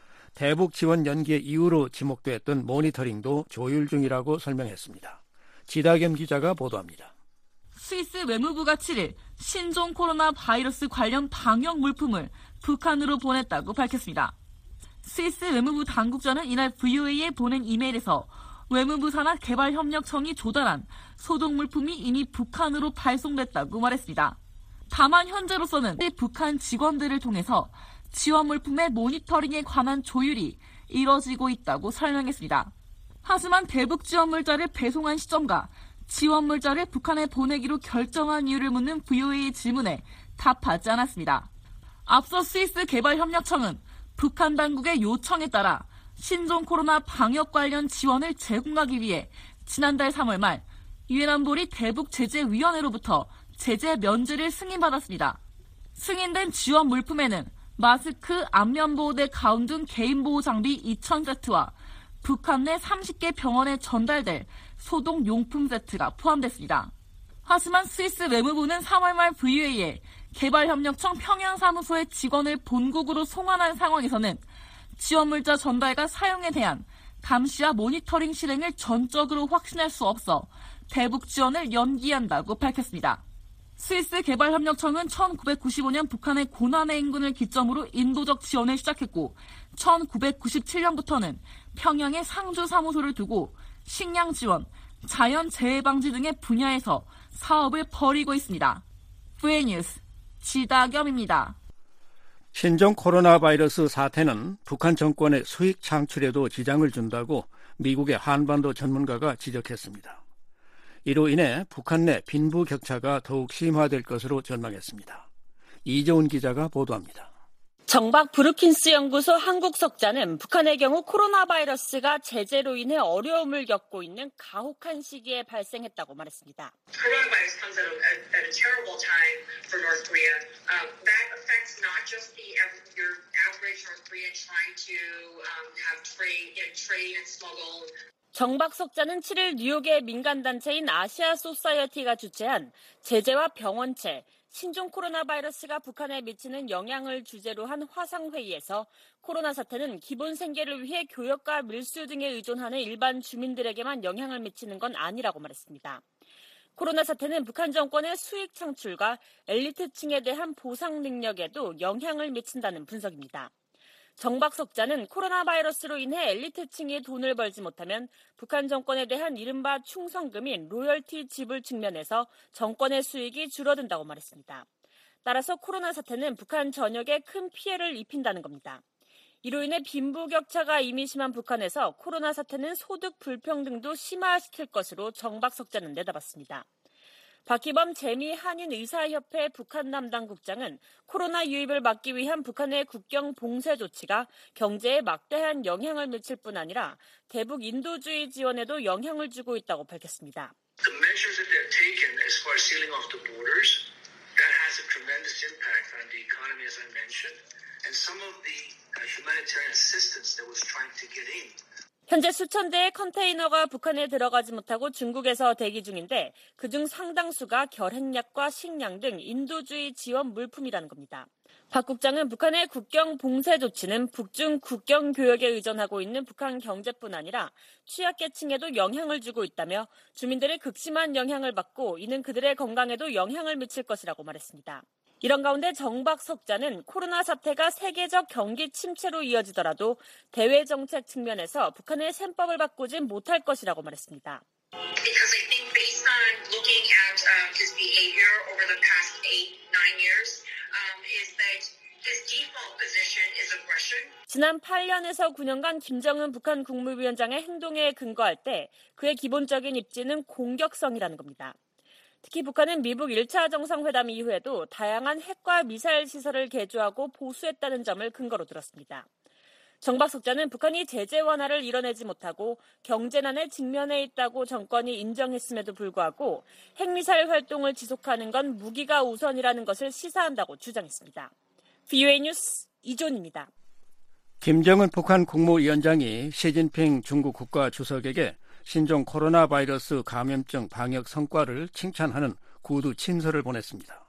대북 지원 연기 이후로 지목됐던 모니터링도 조율 중이라고 설명했습니다. 지다겸 기자가 보도합니다. 스위스 외무부가 7일 신종 코로나 바이러스 관련 방역 물품을 북한으로 보냈다고 밝혔습니다. 스위스 외무부 당국자는 이날 VOA에 보낸 이메일에서 외무부 산하 개발협력청이 조달한 소독물품이 이미 북한으로 발송됐다고 말했습니다. 다만 현재로서는 북한 직원들을 통해서 지원물품의 모니터링에 관한 조율이 이뤄지고 있다고 설명했습니다. 하지만 대북 지원물자를 배송한 시점과 지원물자를 북한에 보내기로 결정한 이유를 묻는 VOA의 질문에 답하지 않았습니다. 앞서 스위스 개발협력청은 북한 당국의 요청에 따라 신종 코로나 방역 관련 지원을 제공하기 위해 지난달 3월 말 유엔 안보리 대북제재위원회로부터 제재 면제를 승인받았습니다. 승인된 지원 물품에는 마스크, 안면보호대 가운 등 개인보호 장비 2,000세트와 북한 내 30개 병원에 전달될 소독용품 세트가 포함됐습니다. 하지만 스위스 외무부는 3월 말 VOA에 개발협력청 평양사무소의 직원을 본국으로 송환한 상황에서는 지원물자 전달과 사용에 대한 감시와 모니터링 실행을 전적으로 확신할 수 없어 대북 지원을 연기한다고 밝혔습니다. 스위스 개발협력청은 1995년 북한의 고난의 인근을 기점으로 인도적 지원을 시작했고 1997년부터는 평양에 상주 사무소를 두고 식량 지원, 자연재해 방지 등의 분야에서 사업을 벌이고 있습니다. VOA 뉴스 지다겸입니다. 신종 코로나 바이러스 사태는 북한 정권의 수익 창출에도 지장을 준다고 미국의 한반도 전문가가 지적했습니다. 이로 인해 북한 내 빈부격차가 더욱 심화될 것으로 전망했습니다. 이재훈 기자가 보도합니다. 정박 브루킨스 연구소 한국 석자는 북한의 경우 코로나 바이러스가 제재로 인해 어려움을 겪고 있는 가혹한 시기에 발생했다고 말했습니다. Coronavirus comes at a terrible time for North Korea. That affects not just your average North Korean trying to have trade and smuggle. 정박 석자는 7일 뉴욕의 민간단체인 아시아 소사이어티가 주최한 제재와 병원체, 신종 코로나 바이러스가 북한에 미치는 영향을 주제로 한 화상회의에서 코로나 사태는 기본 생계를 위해 교역과 밀수 등에 의존하는 일반 주민들에게만 영향을 미치는 건 아니라고 말했습니다. 코로나 사태는 북한 정권의 수익 창출과 엘리트층에 대한 보상 능력에도 영향을 미친다는 분석입니다. 정박 석자는 코로나 바이러스로 인해 엘리트층이 돈을 벌지 못하면 북한 정권에 대한 이른바 충성금인 로열티 지불 측면에서 정권의 수익이 줄어든다고 말했습니다. 따라서 코로나 사태는 북한 전역에 큰 피해를 입힌다는 겁니다. 이로 인해 빈부격차가 이미 심한 북한에서 코로나 사태는 소득 불평등도 심화시킬 것으로 정박 석자는 내다봤습니다. 박기범 재미한인의사협회 북한 담당 국장은 코로나 유입을 막기 위한 북한의 국경 봉쇄 조치가 경제에 막대한 영향을 미칠 뿐 아니라 대북 인도주의 지원에도 영향을 주고 있다고 밝혔습니다. The measures that they've taken as far as sealing off the borders, that has a tremendous impact on the economy, as I mentioned. and some of the humanitarian assistance that was trying to get in. 현재 수천 대의 컨테이너가 북한에 들어가지 못하고 중국에서 대기 중인데 그중 상당수가 결핵약과 식량 등 인도주의 지원 물품이라는 겁니다. 박 국장은 북한의 국경 봉쇄 조치는 북중 국경 교역에 의존하고 있는 북한 경제뿐 아니라 취약계층에도 영향을 주고 있다며 주민들의 극심한 영향을 받고 이는 그들의 건강에도 영향을 미칠 것이라고 말했습니다. 이런 가운데 정박 석자는 코로나 사태가 세계적 경기 침체로 이어지더라도 대외 정책 측면에서 북한의 셈법을 바꾸진 못할 것이라고 말했습니다. Because I think based on looking at his behavior over the past 8-9 years, is that his default position is aggression. 지난 8년에서 9년간 김정은 북한 국무위원장의 행동에 근거할 때 그의 기본적인 입지는 공격성이라는 겁니다. 특히 북한은 미국 1차 정상회담 이후에도 다양한 핵과 미사일 시설을 개조하고 보수했다는 점을 근거로 들었습니다. 정박 석자는 북한이 제재 완화를 이뤄내지 못하고 경제난에 직면해 있다고 정권이 인정했음에도 불구하고 핵미사일 활동을 지속하는 건 무기가 우선이라는 것을 시사한다고 주장했습니다. VOA 뉴스 이존입니다. 김정은 북한 국무위원장이 시진핑 중국 국가주석에게 신종 코로나 바이러스 감염증 방역 성과를 칭찬하는 구두 친서를 보냈습니다.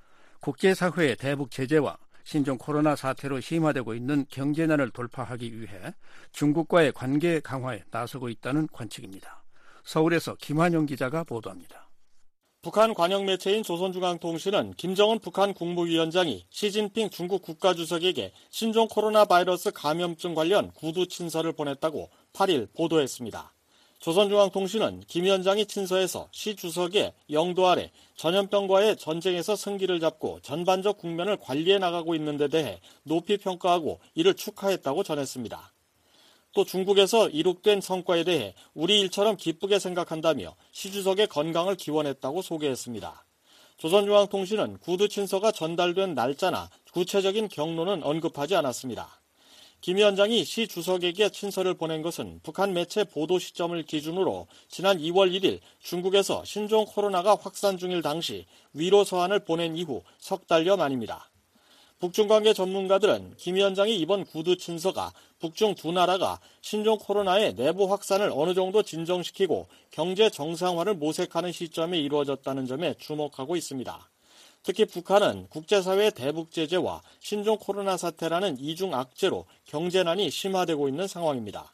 국제사회의 대북 제재와 신종 코로나 사태로 심화되고 있는 경제난을 돌파하기 위해 중국과의 관계 강화에 나서고 있다는 관측입니다. 서울에서 김환영 기자가 보도합니다. 북한 관영 매체인 조선중앙통신은 김정은 북한 국무위원장이 시진핑 중국 국가주석에게 신종 코로나 바이러스 감염증 관련 구두 친서를 보냈다고 8일 보도했습니다. 조선중앙통신은 김 위원장이 친서에서 시 주석의 영도 아래 전염병과의 전쟁에서 승기를 잡고 전반적 국면을 관리해 나가고 있는 데 대해 높이 평가하고 이를 축하했다고 전했습니다. 또 중국에서 이룩된 성과에 대해 우리 일처럼 기쁘게 생각한다며 시 주석의 건강을 기원했다고 소개했습니다. 조선중앙통신은 구두 친서가 전달된 날짜나 구체적인 경로는 언급하지 않았습니다. 김 위원장이 시 주석에게 친서를 보낸 것은 북한 매체 보도 시점을 기준으로 지난 2월 1일 중국에서 신종 코로나가 확산 중일 당시 위로 서한을 보낸 이후 석 달여 만입니다. 북중 관계 전문가들은 김 위원장이 이번 구두 친서가 북중 두 나라가 신종 코로나의 내부 확산을 어느 정도 진정시키고 경제 정상화를 모색하는 시점에 이루어졌다는 점에 주목하고 있습니다. 특히 북한은 국제사회의 대북 제재와 신종 코로나 사태라는 이중 악재로 경제난이 심화되고 있는 상황입니다.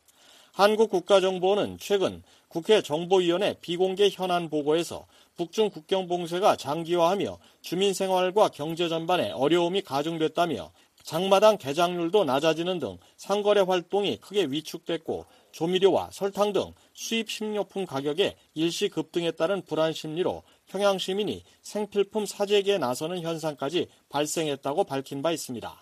한국국가정보원은 최근 국회 정보위원회 비공개 현안 보고에서 북중 국경 봉쇄가 장기화하며 주민생활과 경제 전반에 어려움이 가중됐다며 장마당 개장률도 낮아지는 등 상거래 활동이 크게 위축됐고 조미료와 설탕 등 수입 식료품 가격에 일시 급등에 따른 불안 심리로 평양 시민이 생필품 사재기에 나서는 현상까지 발생했다고 밝힌 바 있습니다.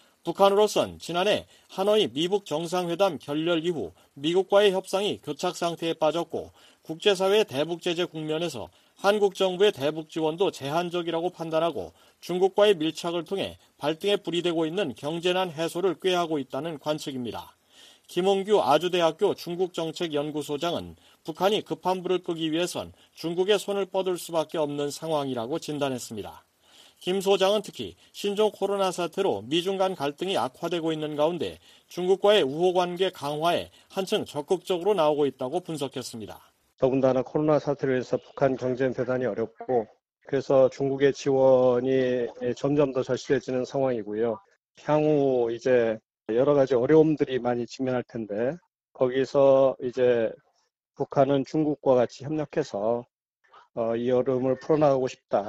북한으로선 지난해 하노이 미북 정상회담 결렬 이후 미국과의 협상이 교착 상태에 빠졌고 국제사회의 대북 제재 국면에서 한국 정부의 대북 지원도 제한적이라고 판단하고 중국과의 밀착을 통해 발등에 불이 되고 있는 경제난 해소를 꾀하고 있다는 관측입니다. 김홍규 아주대학교 중국정책연구소장은 북한이 급한 불을 끄기 위해선 중국의 손을 뻗을 수밖에 없는 상황이라고 진단했습니다. 김 소장은 특히 신종 코로나 사태로 미중 간 갈등이 악화되고 있는 가운데 중국과의 우호관계 강화에 한층 적극적으로 나오고 있다고 분석했습니다. 더군다나 코로나 사태로 해서 북한 경제는 대단히 어렵고 그래서 중국의 지원이 점점 더 절실해지는 상황이고요. 향후 이제 여러 가지 어려움들이 많이 직면할 텐데 거기서 이제 북한은 중국과 같이 협력해서 이 어려움을 풀어나가고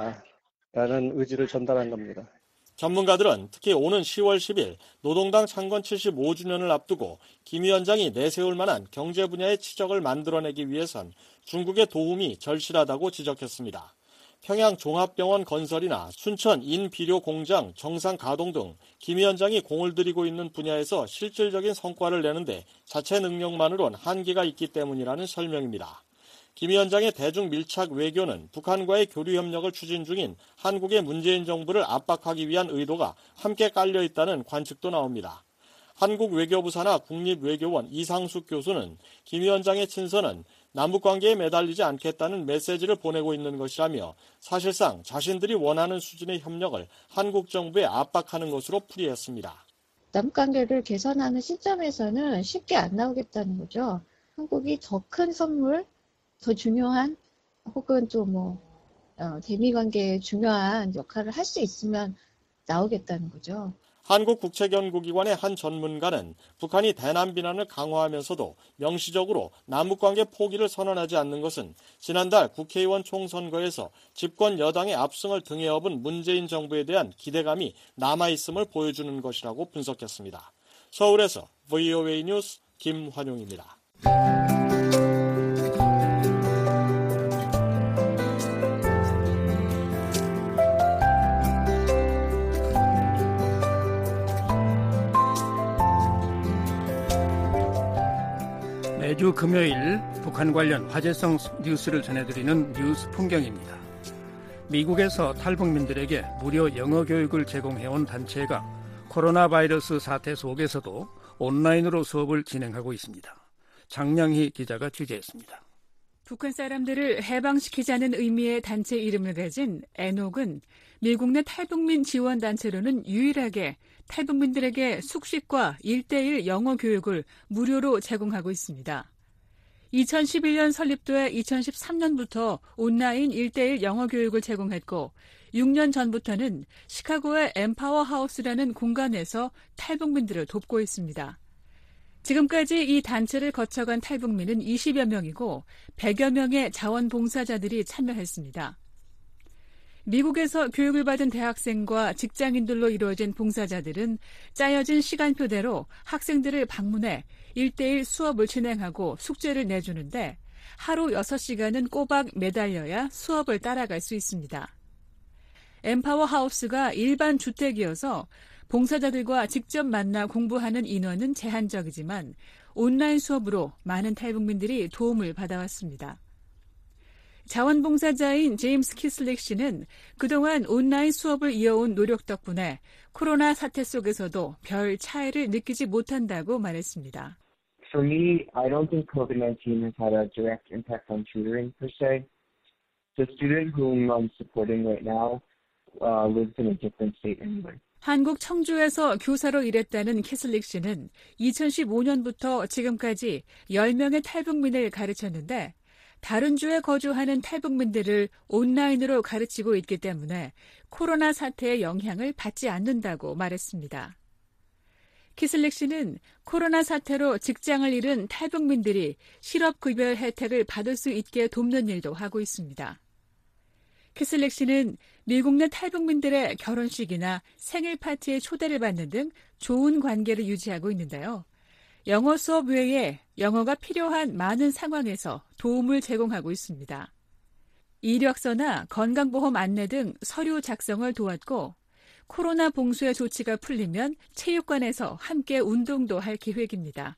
싶다라는 의지를 전달한 겁니다. 전문가들은 특히 오는 10월 10일 노동당 창건 75주년을 앞두고 김 위원장이 내세울 만한 경제 분야의 치적을 만들어내기 위해선 중국의 도움이 절실하다고 지적했습니다. 평양 종합병원 건설이나 순천 인비료 공장 정상 가동 등 김 위원장이 공을 들이고 있는 분야에서 실질적인 성과를 내는데 자체 능력만으론 한계가 있기 때문이라는 설명입니다. 김 위원장의 대중 밀착 외교는 북한과의 교류 협력을 추진 중인 한국의 문재인 정부를 압박하기 위한 의도가 함께 깔려 있다는 관측도 나옵니다. 한국 외교부 산하 국립외교원 이상숙 교수는 김 위원장의 친서는 남북관계에 매달리지 않겠다는 메시지를 보내고 있는 것이라며 사실상 자신들이 원하는 수준의 협력을 한국 정부에 압박하는 것으로 풀이했습니다. 남관계를 개선하는 시점에서는 쉽게 안 나오겠다는 거죠. 한국이 더 큰 선물, 더 중요한 혹은 또 대미관계에 중요한 역할을 할 수 있으면 나오겠다는 거죠. 한국국책연구기관의 한 전문가는 북한이 대남 비난을 강화하면서도 명시적으로 남북관계 포기를 선언하지 않는 것은 지난달 국회의원 총선거에서 집권 여당의 압승을 등에 업은 문재인 정부에 대한 기대감이 남아있음을 보여주는 것이라고 분석했습니다. 서울에서 VOA 뉴스 김환용입니다. 매주 금요일 북한 관련 화제성 뉴스를 전해드리는 뉴스 풍경입니다. 미국에서 탈북민들에게 무료 영어 교육을 제공해온 단체가 코로나 바이러스 사태 속에서도 온라인으로 수업을 진행하고 있습니다. 장량희 기자가 취재했습니다. 북한 사람들을 해방시키자는 의미의 단체 이름을 가진 에녹은 미국 내 탈북민 지원 단체로는 유일하게 탈북민들에게 숙식과 1:1 영어 교육을 무료로 제공하고 있습니다. 2011년 설립돼 2013년부터 온라인 1:1 영어 교육을 제공했고 6년 전부터는 시카고의 엠파워 하우스라는 공간에서 탈북민들을 돕고 있습니다. 지금까지 이 단체를 거쳐간 탈북민은 20여 명이고 100여 명의 자원봉사자들이 참여했습니다. 미국에서 교육을 받은 대학생과 직장인들로 이루어진 봉사자들은 짜여진 시간표대로 학생들을 방문해 1:1 수업을 진행하고 숙제를 내주는데 하루 6시간은 꼬박 매달려야 수업을 따라갈 수 있습니다. 엠파워 하우스가 일반 주택이어서 봉사자들과 직접 만나 공부하는 인원은 제한적이지만 온라인 수업으로 많은 탈북민들이 도움을 받아왔습니다. 자원봉사자인 제임스 키슬릭 씨는 그동안 온라인 수업을 이어온 노력 덕분에 코로나 사태 속에서도 별 차이를 느끼지 못한다고 말했습니다. For me, I don't think COVID-19 has had a direct impact on tutoring per se. The student whom I'm supporting right now lives in a different state anyway. 한국 청주에서 교사로 일했다는 키슬릭 씨는 2015년부터 지금까지 10명의 탈북민을 가르쳤는데 다른 주에 거주하는 탈북민들을 온라인으로 가르치고 있기 때문에 코로나 사태의 영향을 받지 않는다고 말했습니다. 키슬릭 씨는 코로나 사태로 직장을 잃은 탈북민들이 실업급여 혜택을 받을 수 있게 돕는 일도 하고 있습니다. 키슬릭 씨는 미국 내 탈북민들의 결혼식이나 생일 파티에 초대를 받는 등 좋은 관계를 유지하고 있는데요. 영어 수업 외에 영어가 필요한 많은 상황에서 도움을 제공하고 있습니다. 이력서나 건강보험 안내 등 서류 작성을 도왔고 코로나 봉쇄 조치가 풀리면 체육관에서 함께 운동도 할 계획입니다.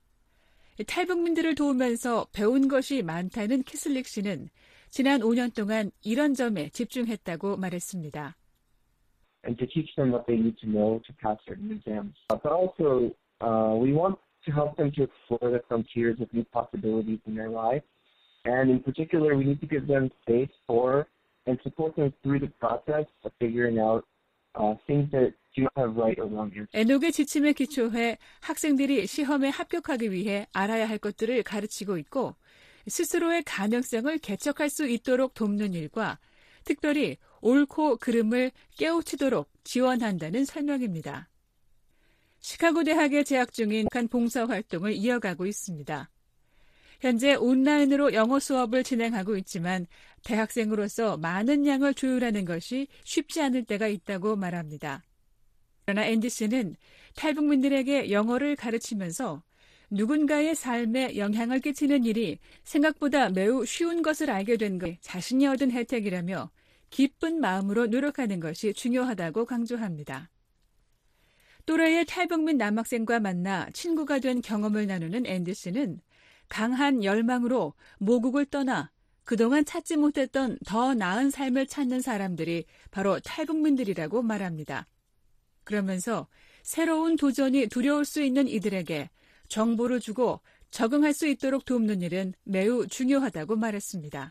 탈북민들을 도우면서 배운 것이 많다는 키슬릭 씨는 지난 5년 동안 이런 점에 집중했다고 말했습니다. And to teach them what they need to know to pass certain exams. But also, we want to help them to explore the frontiers of new possibilities in their life. And in particular, we need to give them space for and support them through the process of figuring out things that do not have right or wrong answers. 에녹의 지침에 기초해 학생들이 시험에 합격하기 위해 알아야 할 것들을 가르치고 있고 스스로의 가능성을 개척할 수 있도록 돕는 일과 특별히 옳고 그름을 깨우치도록 지원한다는 설명입니다. 시카고 대학에 재학 중인 북한 봉사활동을 이어가고 있습니다. 현재 온라인으로 영어 수업을 진행하고 있지만 대학생으로서 많은 양을 조율하는 것이 쉽지 않을 때가 있다고 말합니다. 그러나 앤디 씨는 탈북민들에게 영어를 가르치면서 누군가의 삶에 영향을 끼치는 일이 생각보다 매우 쉬운 것을 알게 된 것 자신이 얻은 혜택이라며 기쁜 마음으로 노력하는 것이 중요하다고 강조합니다. 또래의 탈북민 남학생과 만나 친구가 된 경험을 나누는 앤디 씨는 강한 열망으로 모국을 떠나 그동안 찾지 못했던 더 나은 삶을 찾는 사람들이 바로 탈북민들이라고 말합니다. 그러면서 새로운 도전이 두려울 수 있는 이들에게 정보를 주고 적응할 수 있도록 돕는 일은 매우 중요하다고 말했습니다.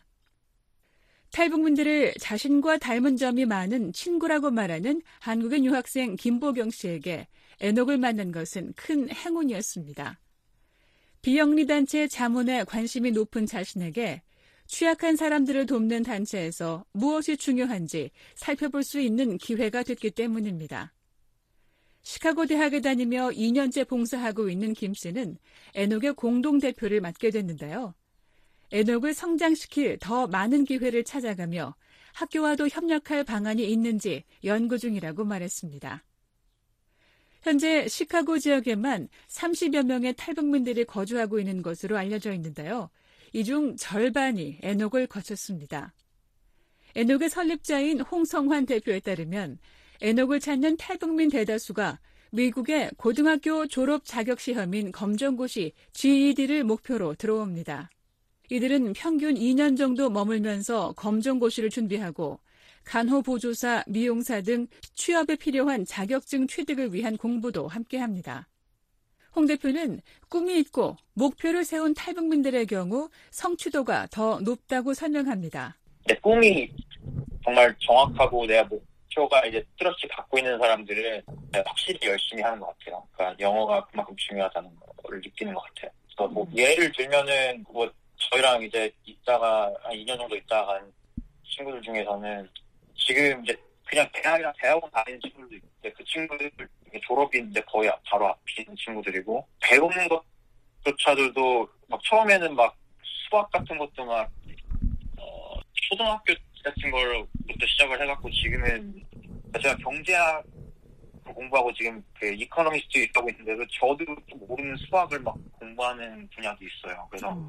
탈북민들을 자신과 닮은 점이 많은 친구라고 말하는 한국인 유학생 김보경 씨에게 에녹을 만난 것은 큰 행운이었습니다. 비영리단체 자문에 관심이 높은 자신에게 취약한 사람들을 돕는 단체에서 무엇이 중요한지 살펴볼 수 있는 기회가 됐기 때문입니다. 시카고 대학에 다니며 2년째 봉사하고 있는 김 씨는 에녹의 공동대표를 맡게 됐는데요. 에녹을 성장시킬 더 많은 기회를 찾아가며 학교와도 협력할 방안이 있는지 연구 중이라고 말했습니다. 현재 시카고 지역에만 30여 명의 탈북민들이 거주하고 있는 것으로 알려져 있는데요. 이 중 절반이 에녹을 거쳤습니다. 에녹의 설립자인 홍성환 대표에 따르면 에녹을 찾는 탈북민 대다수가 미국의 고등학교 졸업 자격 시험인 검정고시 GED를 목표로 들어옵니다. 이들은 평균 2년 정도 머물면서 검정고시를 준비하고 간호보조사, 미용사 등 취업에 필요한 자격증 취득을 위한 공부도 함께합니다. 홍 대표는 꿈이 있고 목표를 세운 탈북민들의 경우 성취도가 더 높다고 설명합니다. 내 꿈이 정말 정확하고 내가 목표가 이제 뚜렷이 갖고 있는 사람들은 확실히 열심히 하는 것 같아요. 그러니까 영어가 그만큼 중요하다는 걸 느끼는 것 같아요. 그래서 뭐 예를 들면은 뭐 저희랑 이제 있다가 한 2년 정도 있다가 간 친구들 중에서는 지금 이제 그냥 대학원 다니는 친구들도 있는데 그 친구들 졸업인데 거의 바로 앞에 있는 친구들이고 배우는 것조차도 막 처음에는 막 수학 같은 것도 막 초등학교 같은 걸부터 시작을 해갖고 지금은 제가 경제학 공부하고 지금 그 이코노미스트 하고 있는데도 저도 모르는 수학을 막 공부하는 분야도 있어요. 그래서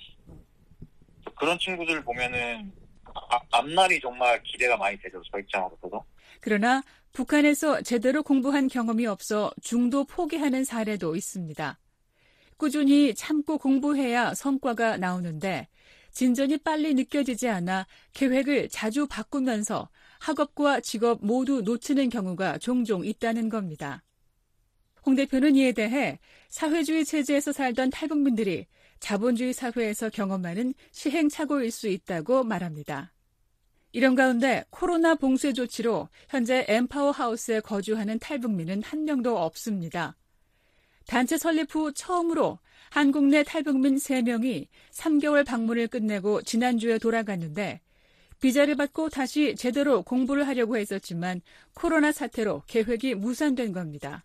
그런 친구들 보면은 앞날이 정말 기대가 많이 되죠. 저 입장으로서도. 그러나 북한에서 제대로 공부한 경험이 없어 중도 포기하는 사례도 있습니다. 꾸준히 참고 공부해야 성과가 나오는데 진전이 빨리 느껴지지 않아 계획을 자주 바꾸면서 학업과 직업 모두 놓치는 경우가 종종 있다는 겁니다. 홍 대표는 이에 대해 사회주의 체제에서 살던 탈북민들이 자본주의 사회에서 경험하는 시행착오일 수 있다고 말합니다. 이런 가운데 코로나 봉쇄 조치로 현재 엠파워 하우스에 거주하는 탈북민은 한 명도 없습니다. 단체 설립 후 처음으로 한국 내 탈북민 3명이 3개월 방문을 끝내고 지난주에 돌아갔는데 비자를 받고 다시 제대로 공부를 하려고 했었지만 코로나 사태로 계획이 무산된 겁니다.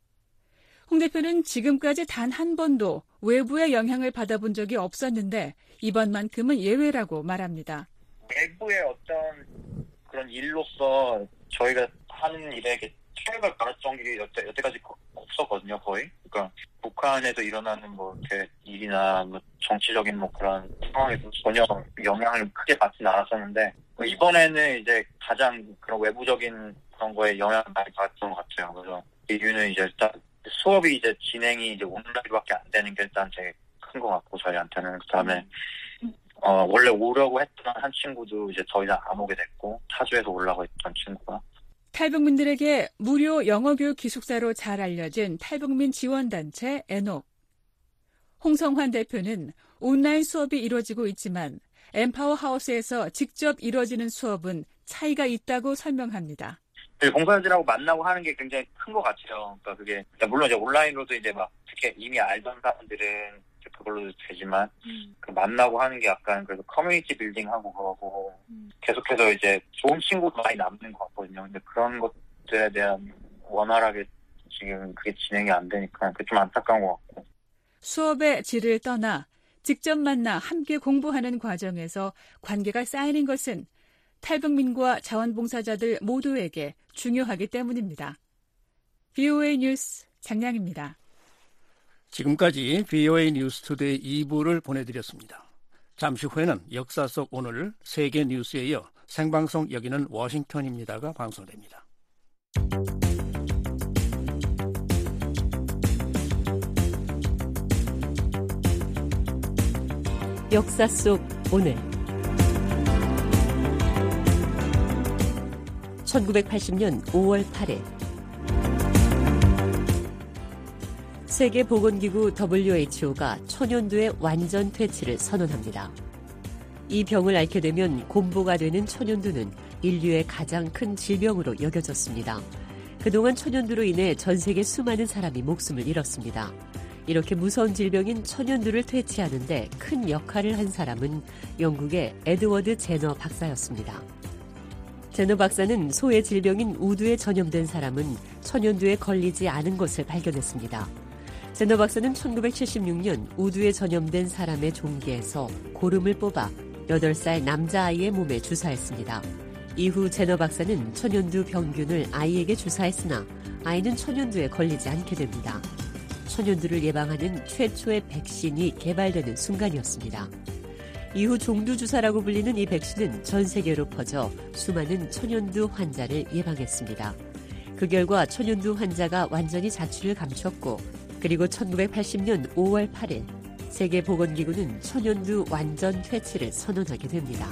홍 대표는 지금까지 단 한 번도 외부의 영향을 받아본 적이 없었는데 이번만큼은 예외라고 말합니다. 외부의 어떤 그런 일로서 저희가 하는 일에 타격을 가했던 게 여태까지 없었거든요, 거의. 그러니까 북한에서 일어나는 뭐 이렇게 일이나 뭐 정치적인 뭐 그런 상황에서 전혀 영향을 크게 받지는 않았었는데 이번에는 이제 가장 그런 외부적인 그런 거에 영향을 많이 받았던 것 같아요. 그래서 이유는 이제 일단 수업이 이제 진행이 이제 온라인밖에 안 되는 게 일단 제일 큰 것 같고 저희한테는 그다음에 원래 오려고 했던 한 친구도 이제 더 이상 안 오게 됐고 타주에서 올라가 있던 친구가. 탈북민들에게 무료 영어교육 기숙사로 잘 알려진 탈북민 지원단체 에녹. 홍성환 대표는 온라인 수업이 이루어지고 있지만 엠파워 하우스에서 직접 이루어지는 수업은 차이가 있다고 설명합니다. 봉사자들하고 만나고 하는 게 굉장히 큰 것 같아요. 그러니까 그게 물론 이제 온라인으로도 이제 막 특히 이미 알던 사람들은 그걸로도 되지만 만나고 하는 게 약간 그래도 커뮤니티 빌딩하고 그러고 계속해서 이제 좋은 친구도 많이 남는 것 같거든요. 근데 그런 것들에 대한 원활하게 지금 그게 진행이 안 되니까 그게 좀 안타까운 것 같고. 수업의 질을 떠나 직접 만나 함께 공부하는 과정에서 관계가 쌓이는 것은 탈북민과 자원봉사자들 모두에게 중요하기 때문입니다. VOA 뉴스 장량입니다. 지금까지 VOA 뉴스투데이 2부를 보내드렸습니다. 잠시 후에는 역사 속 오늘 세계 뉴스에 이어 생방송 여기는 워싱턴입니다가 방송됩니다. 역사 속 오늘 1980년 5월 8일 세계보건기구 WHO가 초년두의 완전 퇴치를 선언합니다. 이 병을 앓게 되면 곰보가 되는 초년두는 인류의 가장 큰 질병으로 여겨졌습니다. 그동안 천연두로 인해 전 세계 수많은 사람이 목숨을 잃었습니다. 이렇게 무서운 질병인 천연두를 퇴치하는데 큰 역할을 한 사람은 영국의 에드워드 제너 박사였습니다. 제너 박사는 소의 질병인 우두에 전염된 사람은 천연두에 걸리지 않은 것을 발견했습니다. 제너 박사는 1976년 우두에 전염된 사람의 종기에서 고름을 뽑아 8살 남자아이의 몸에 주사했습니다. 이후 제너 박사는 천연두 병균을 아이에게 주사했으나 아이는 천연두에 걸리지 않게 됩니다. 천연두를 예방하는 최초의 백신이 개발되는 순간이었습니다. 이후 종두주사라고 불리는 이 백신은 전 세계로 퍼져 수많은 천연두 환자를 예방했습니다. 그 결과 천연두 환자가 완전히 자취를 감췄고 그리고 1980년 5월 8일 세계보건기구는 천연두 완전 퇴치를 선언하게 됩니다.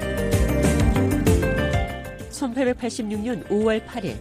1886년 5월 8일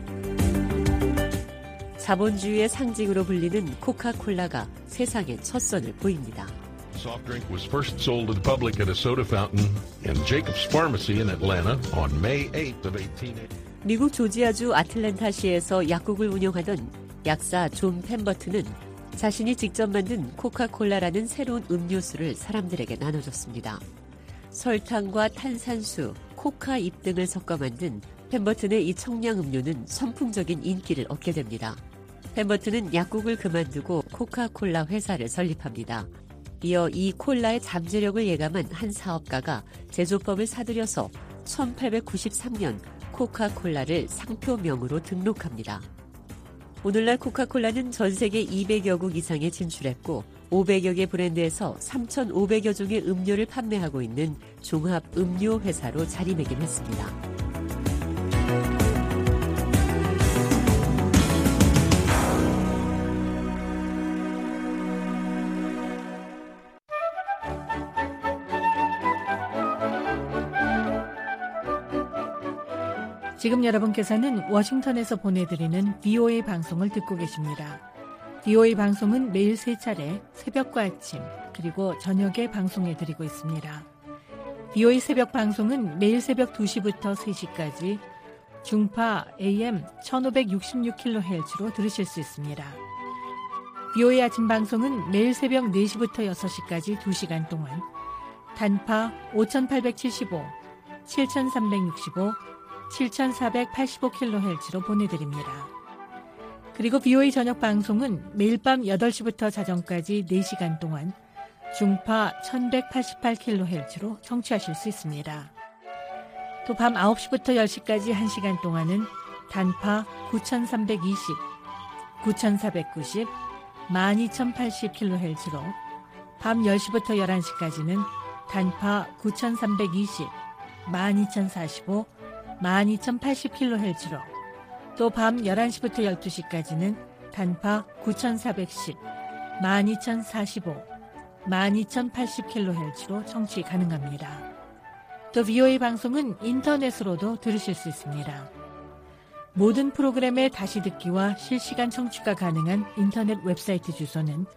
자본주의의 상징으로 불리는 코카콜라가 세상에 첫 선을 보입니다. Soft drink was first sold to the public at a soda fountain in Jacobs Pharmacy in Atlanta on May 8th of 1880. 미국 조지아주 아틀랜타시에서 약국을 운영하던 약사 존 펜버튼은 자신이 직접 만든 코카콜라라는 새로운 음료수를 사람들에게 나눠줬습니다. 설탕과 탄산수, 코카잎 등을 섞어 만든 펜버튼의 이 청량 음료는 선풍적인 인기를 얻게 됩니다. 펜버튼은 약국을 그만두고 코카콜라 회사를 설립합니다. 이어 이 콜라의 잠재력을 예감한 한 사업가가 제조법을 사들여서 1893년 코카콜라를 상표명으로 등록합니다. 오늘날 코카콜라는 전 세계 200여국 이상에 진출했고 500여 개 브랜드에서 3,500여 종의 음료를 판매하고 있는 종합 음료 회사로 자리매김했습니다. 지금 여러분께서는 워싱턴에서 보내드리는 VOA 방송을 듣고 계십니다. VOA 방송은 매일 3차례 새벽과 아침 그리고 저녁에 방송해드리고 있습니다. VOA 새벽 방송은 매일 새벽 2시부터 3시까지 중파 AM 1566kHz로 들으실 수 있습니다. VOA 아침 방송은 매일 새벽 4시부터 6시까지 2시간 동안 단파 5875, 7365, 7485kHz로 보내드립니다. 그리고 VOA 저녁 방송은 매일 밤 8시부터 자정까지 4시간 동안 중파 1188kHz로 청취하실 수 있습니다. 또 밤 9시부터 10시까지 1시간 동안은 단파 9320, 9490, 12080kHz로 밤 10시부터 11시까지는 단파 9320, 12045, 12080kHz로 또 밤 11시부터 12시까지는 단파 9410, 12045, 12080kHz로 청취 가능합니다. 또 VOA 방송은 인터넷으로도 들으실 수 있습니다. 모든 프로그램의 다시 듣기와 실시간 청취가 가능한 인터넷 웹사이트 주소는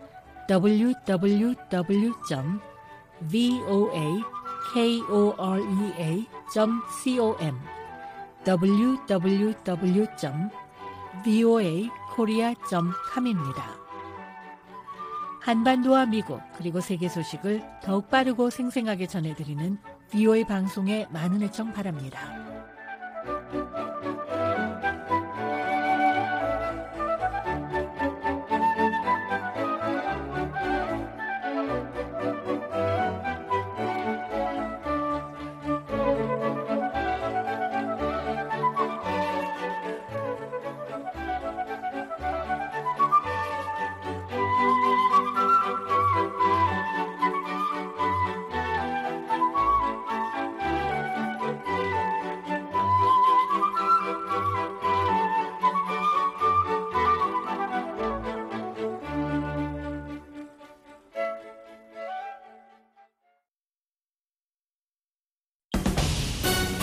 www.voakorea.com www.voakorea.com입니다. 한반도와 미국 그리고 세계 소식을 더욱 빠르고 생생하게 전해드리는 VOA 방송에 많은 애청 바랍니다.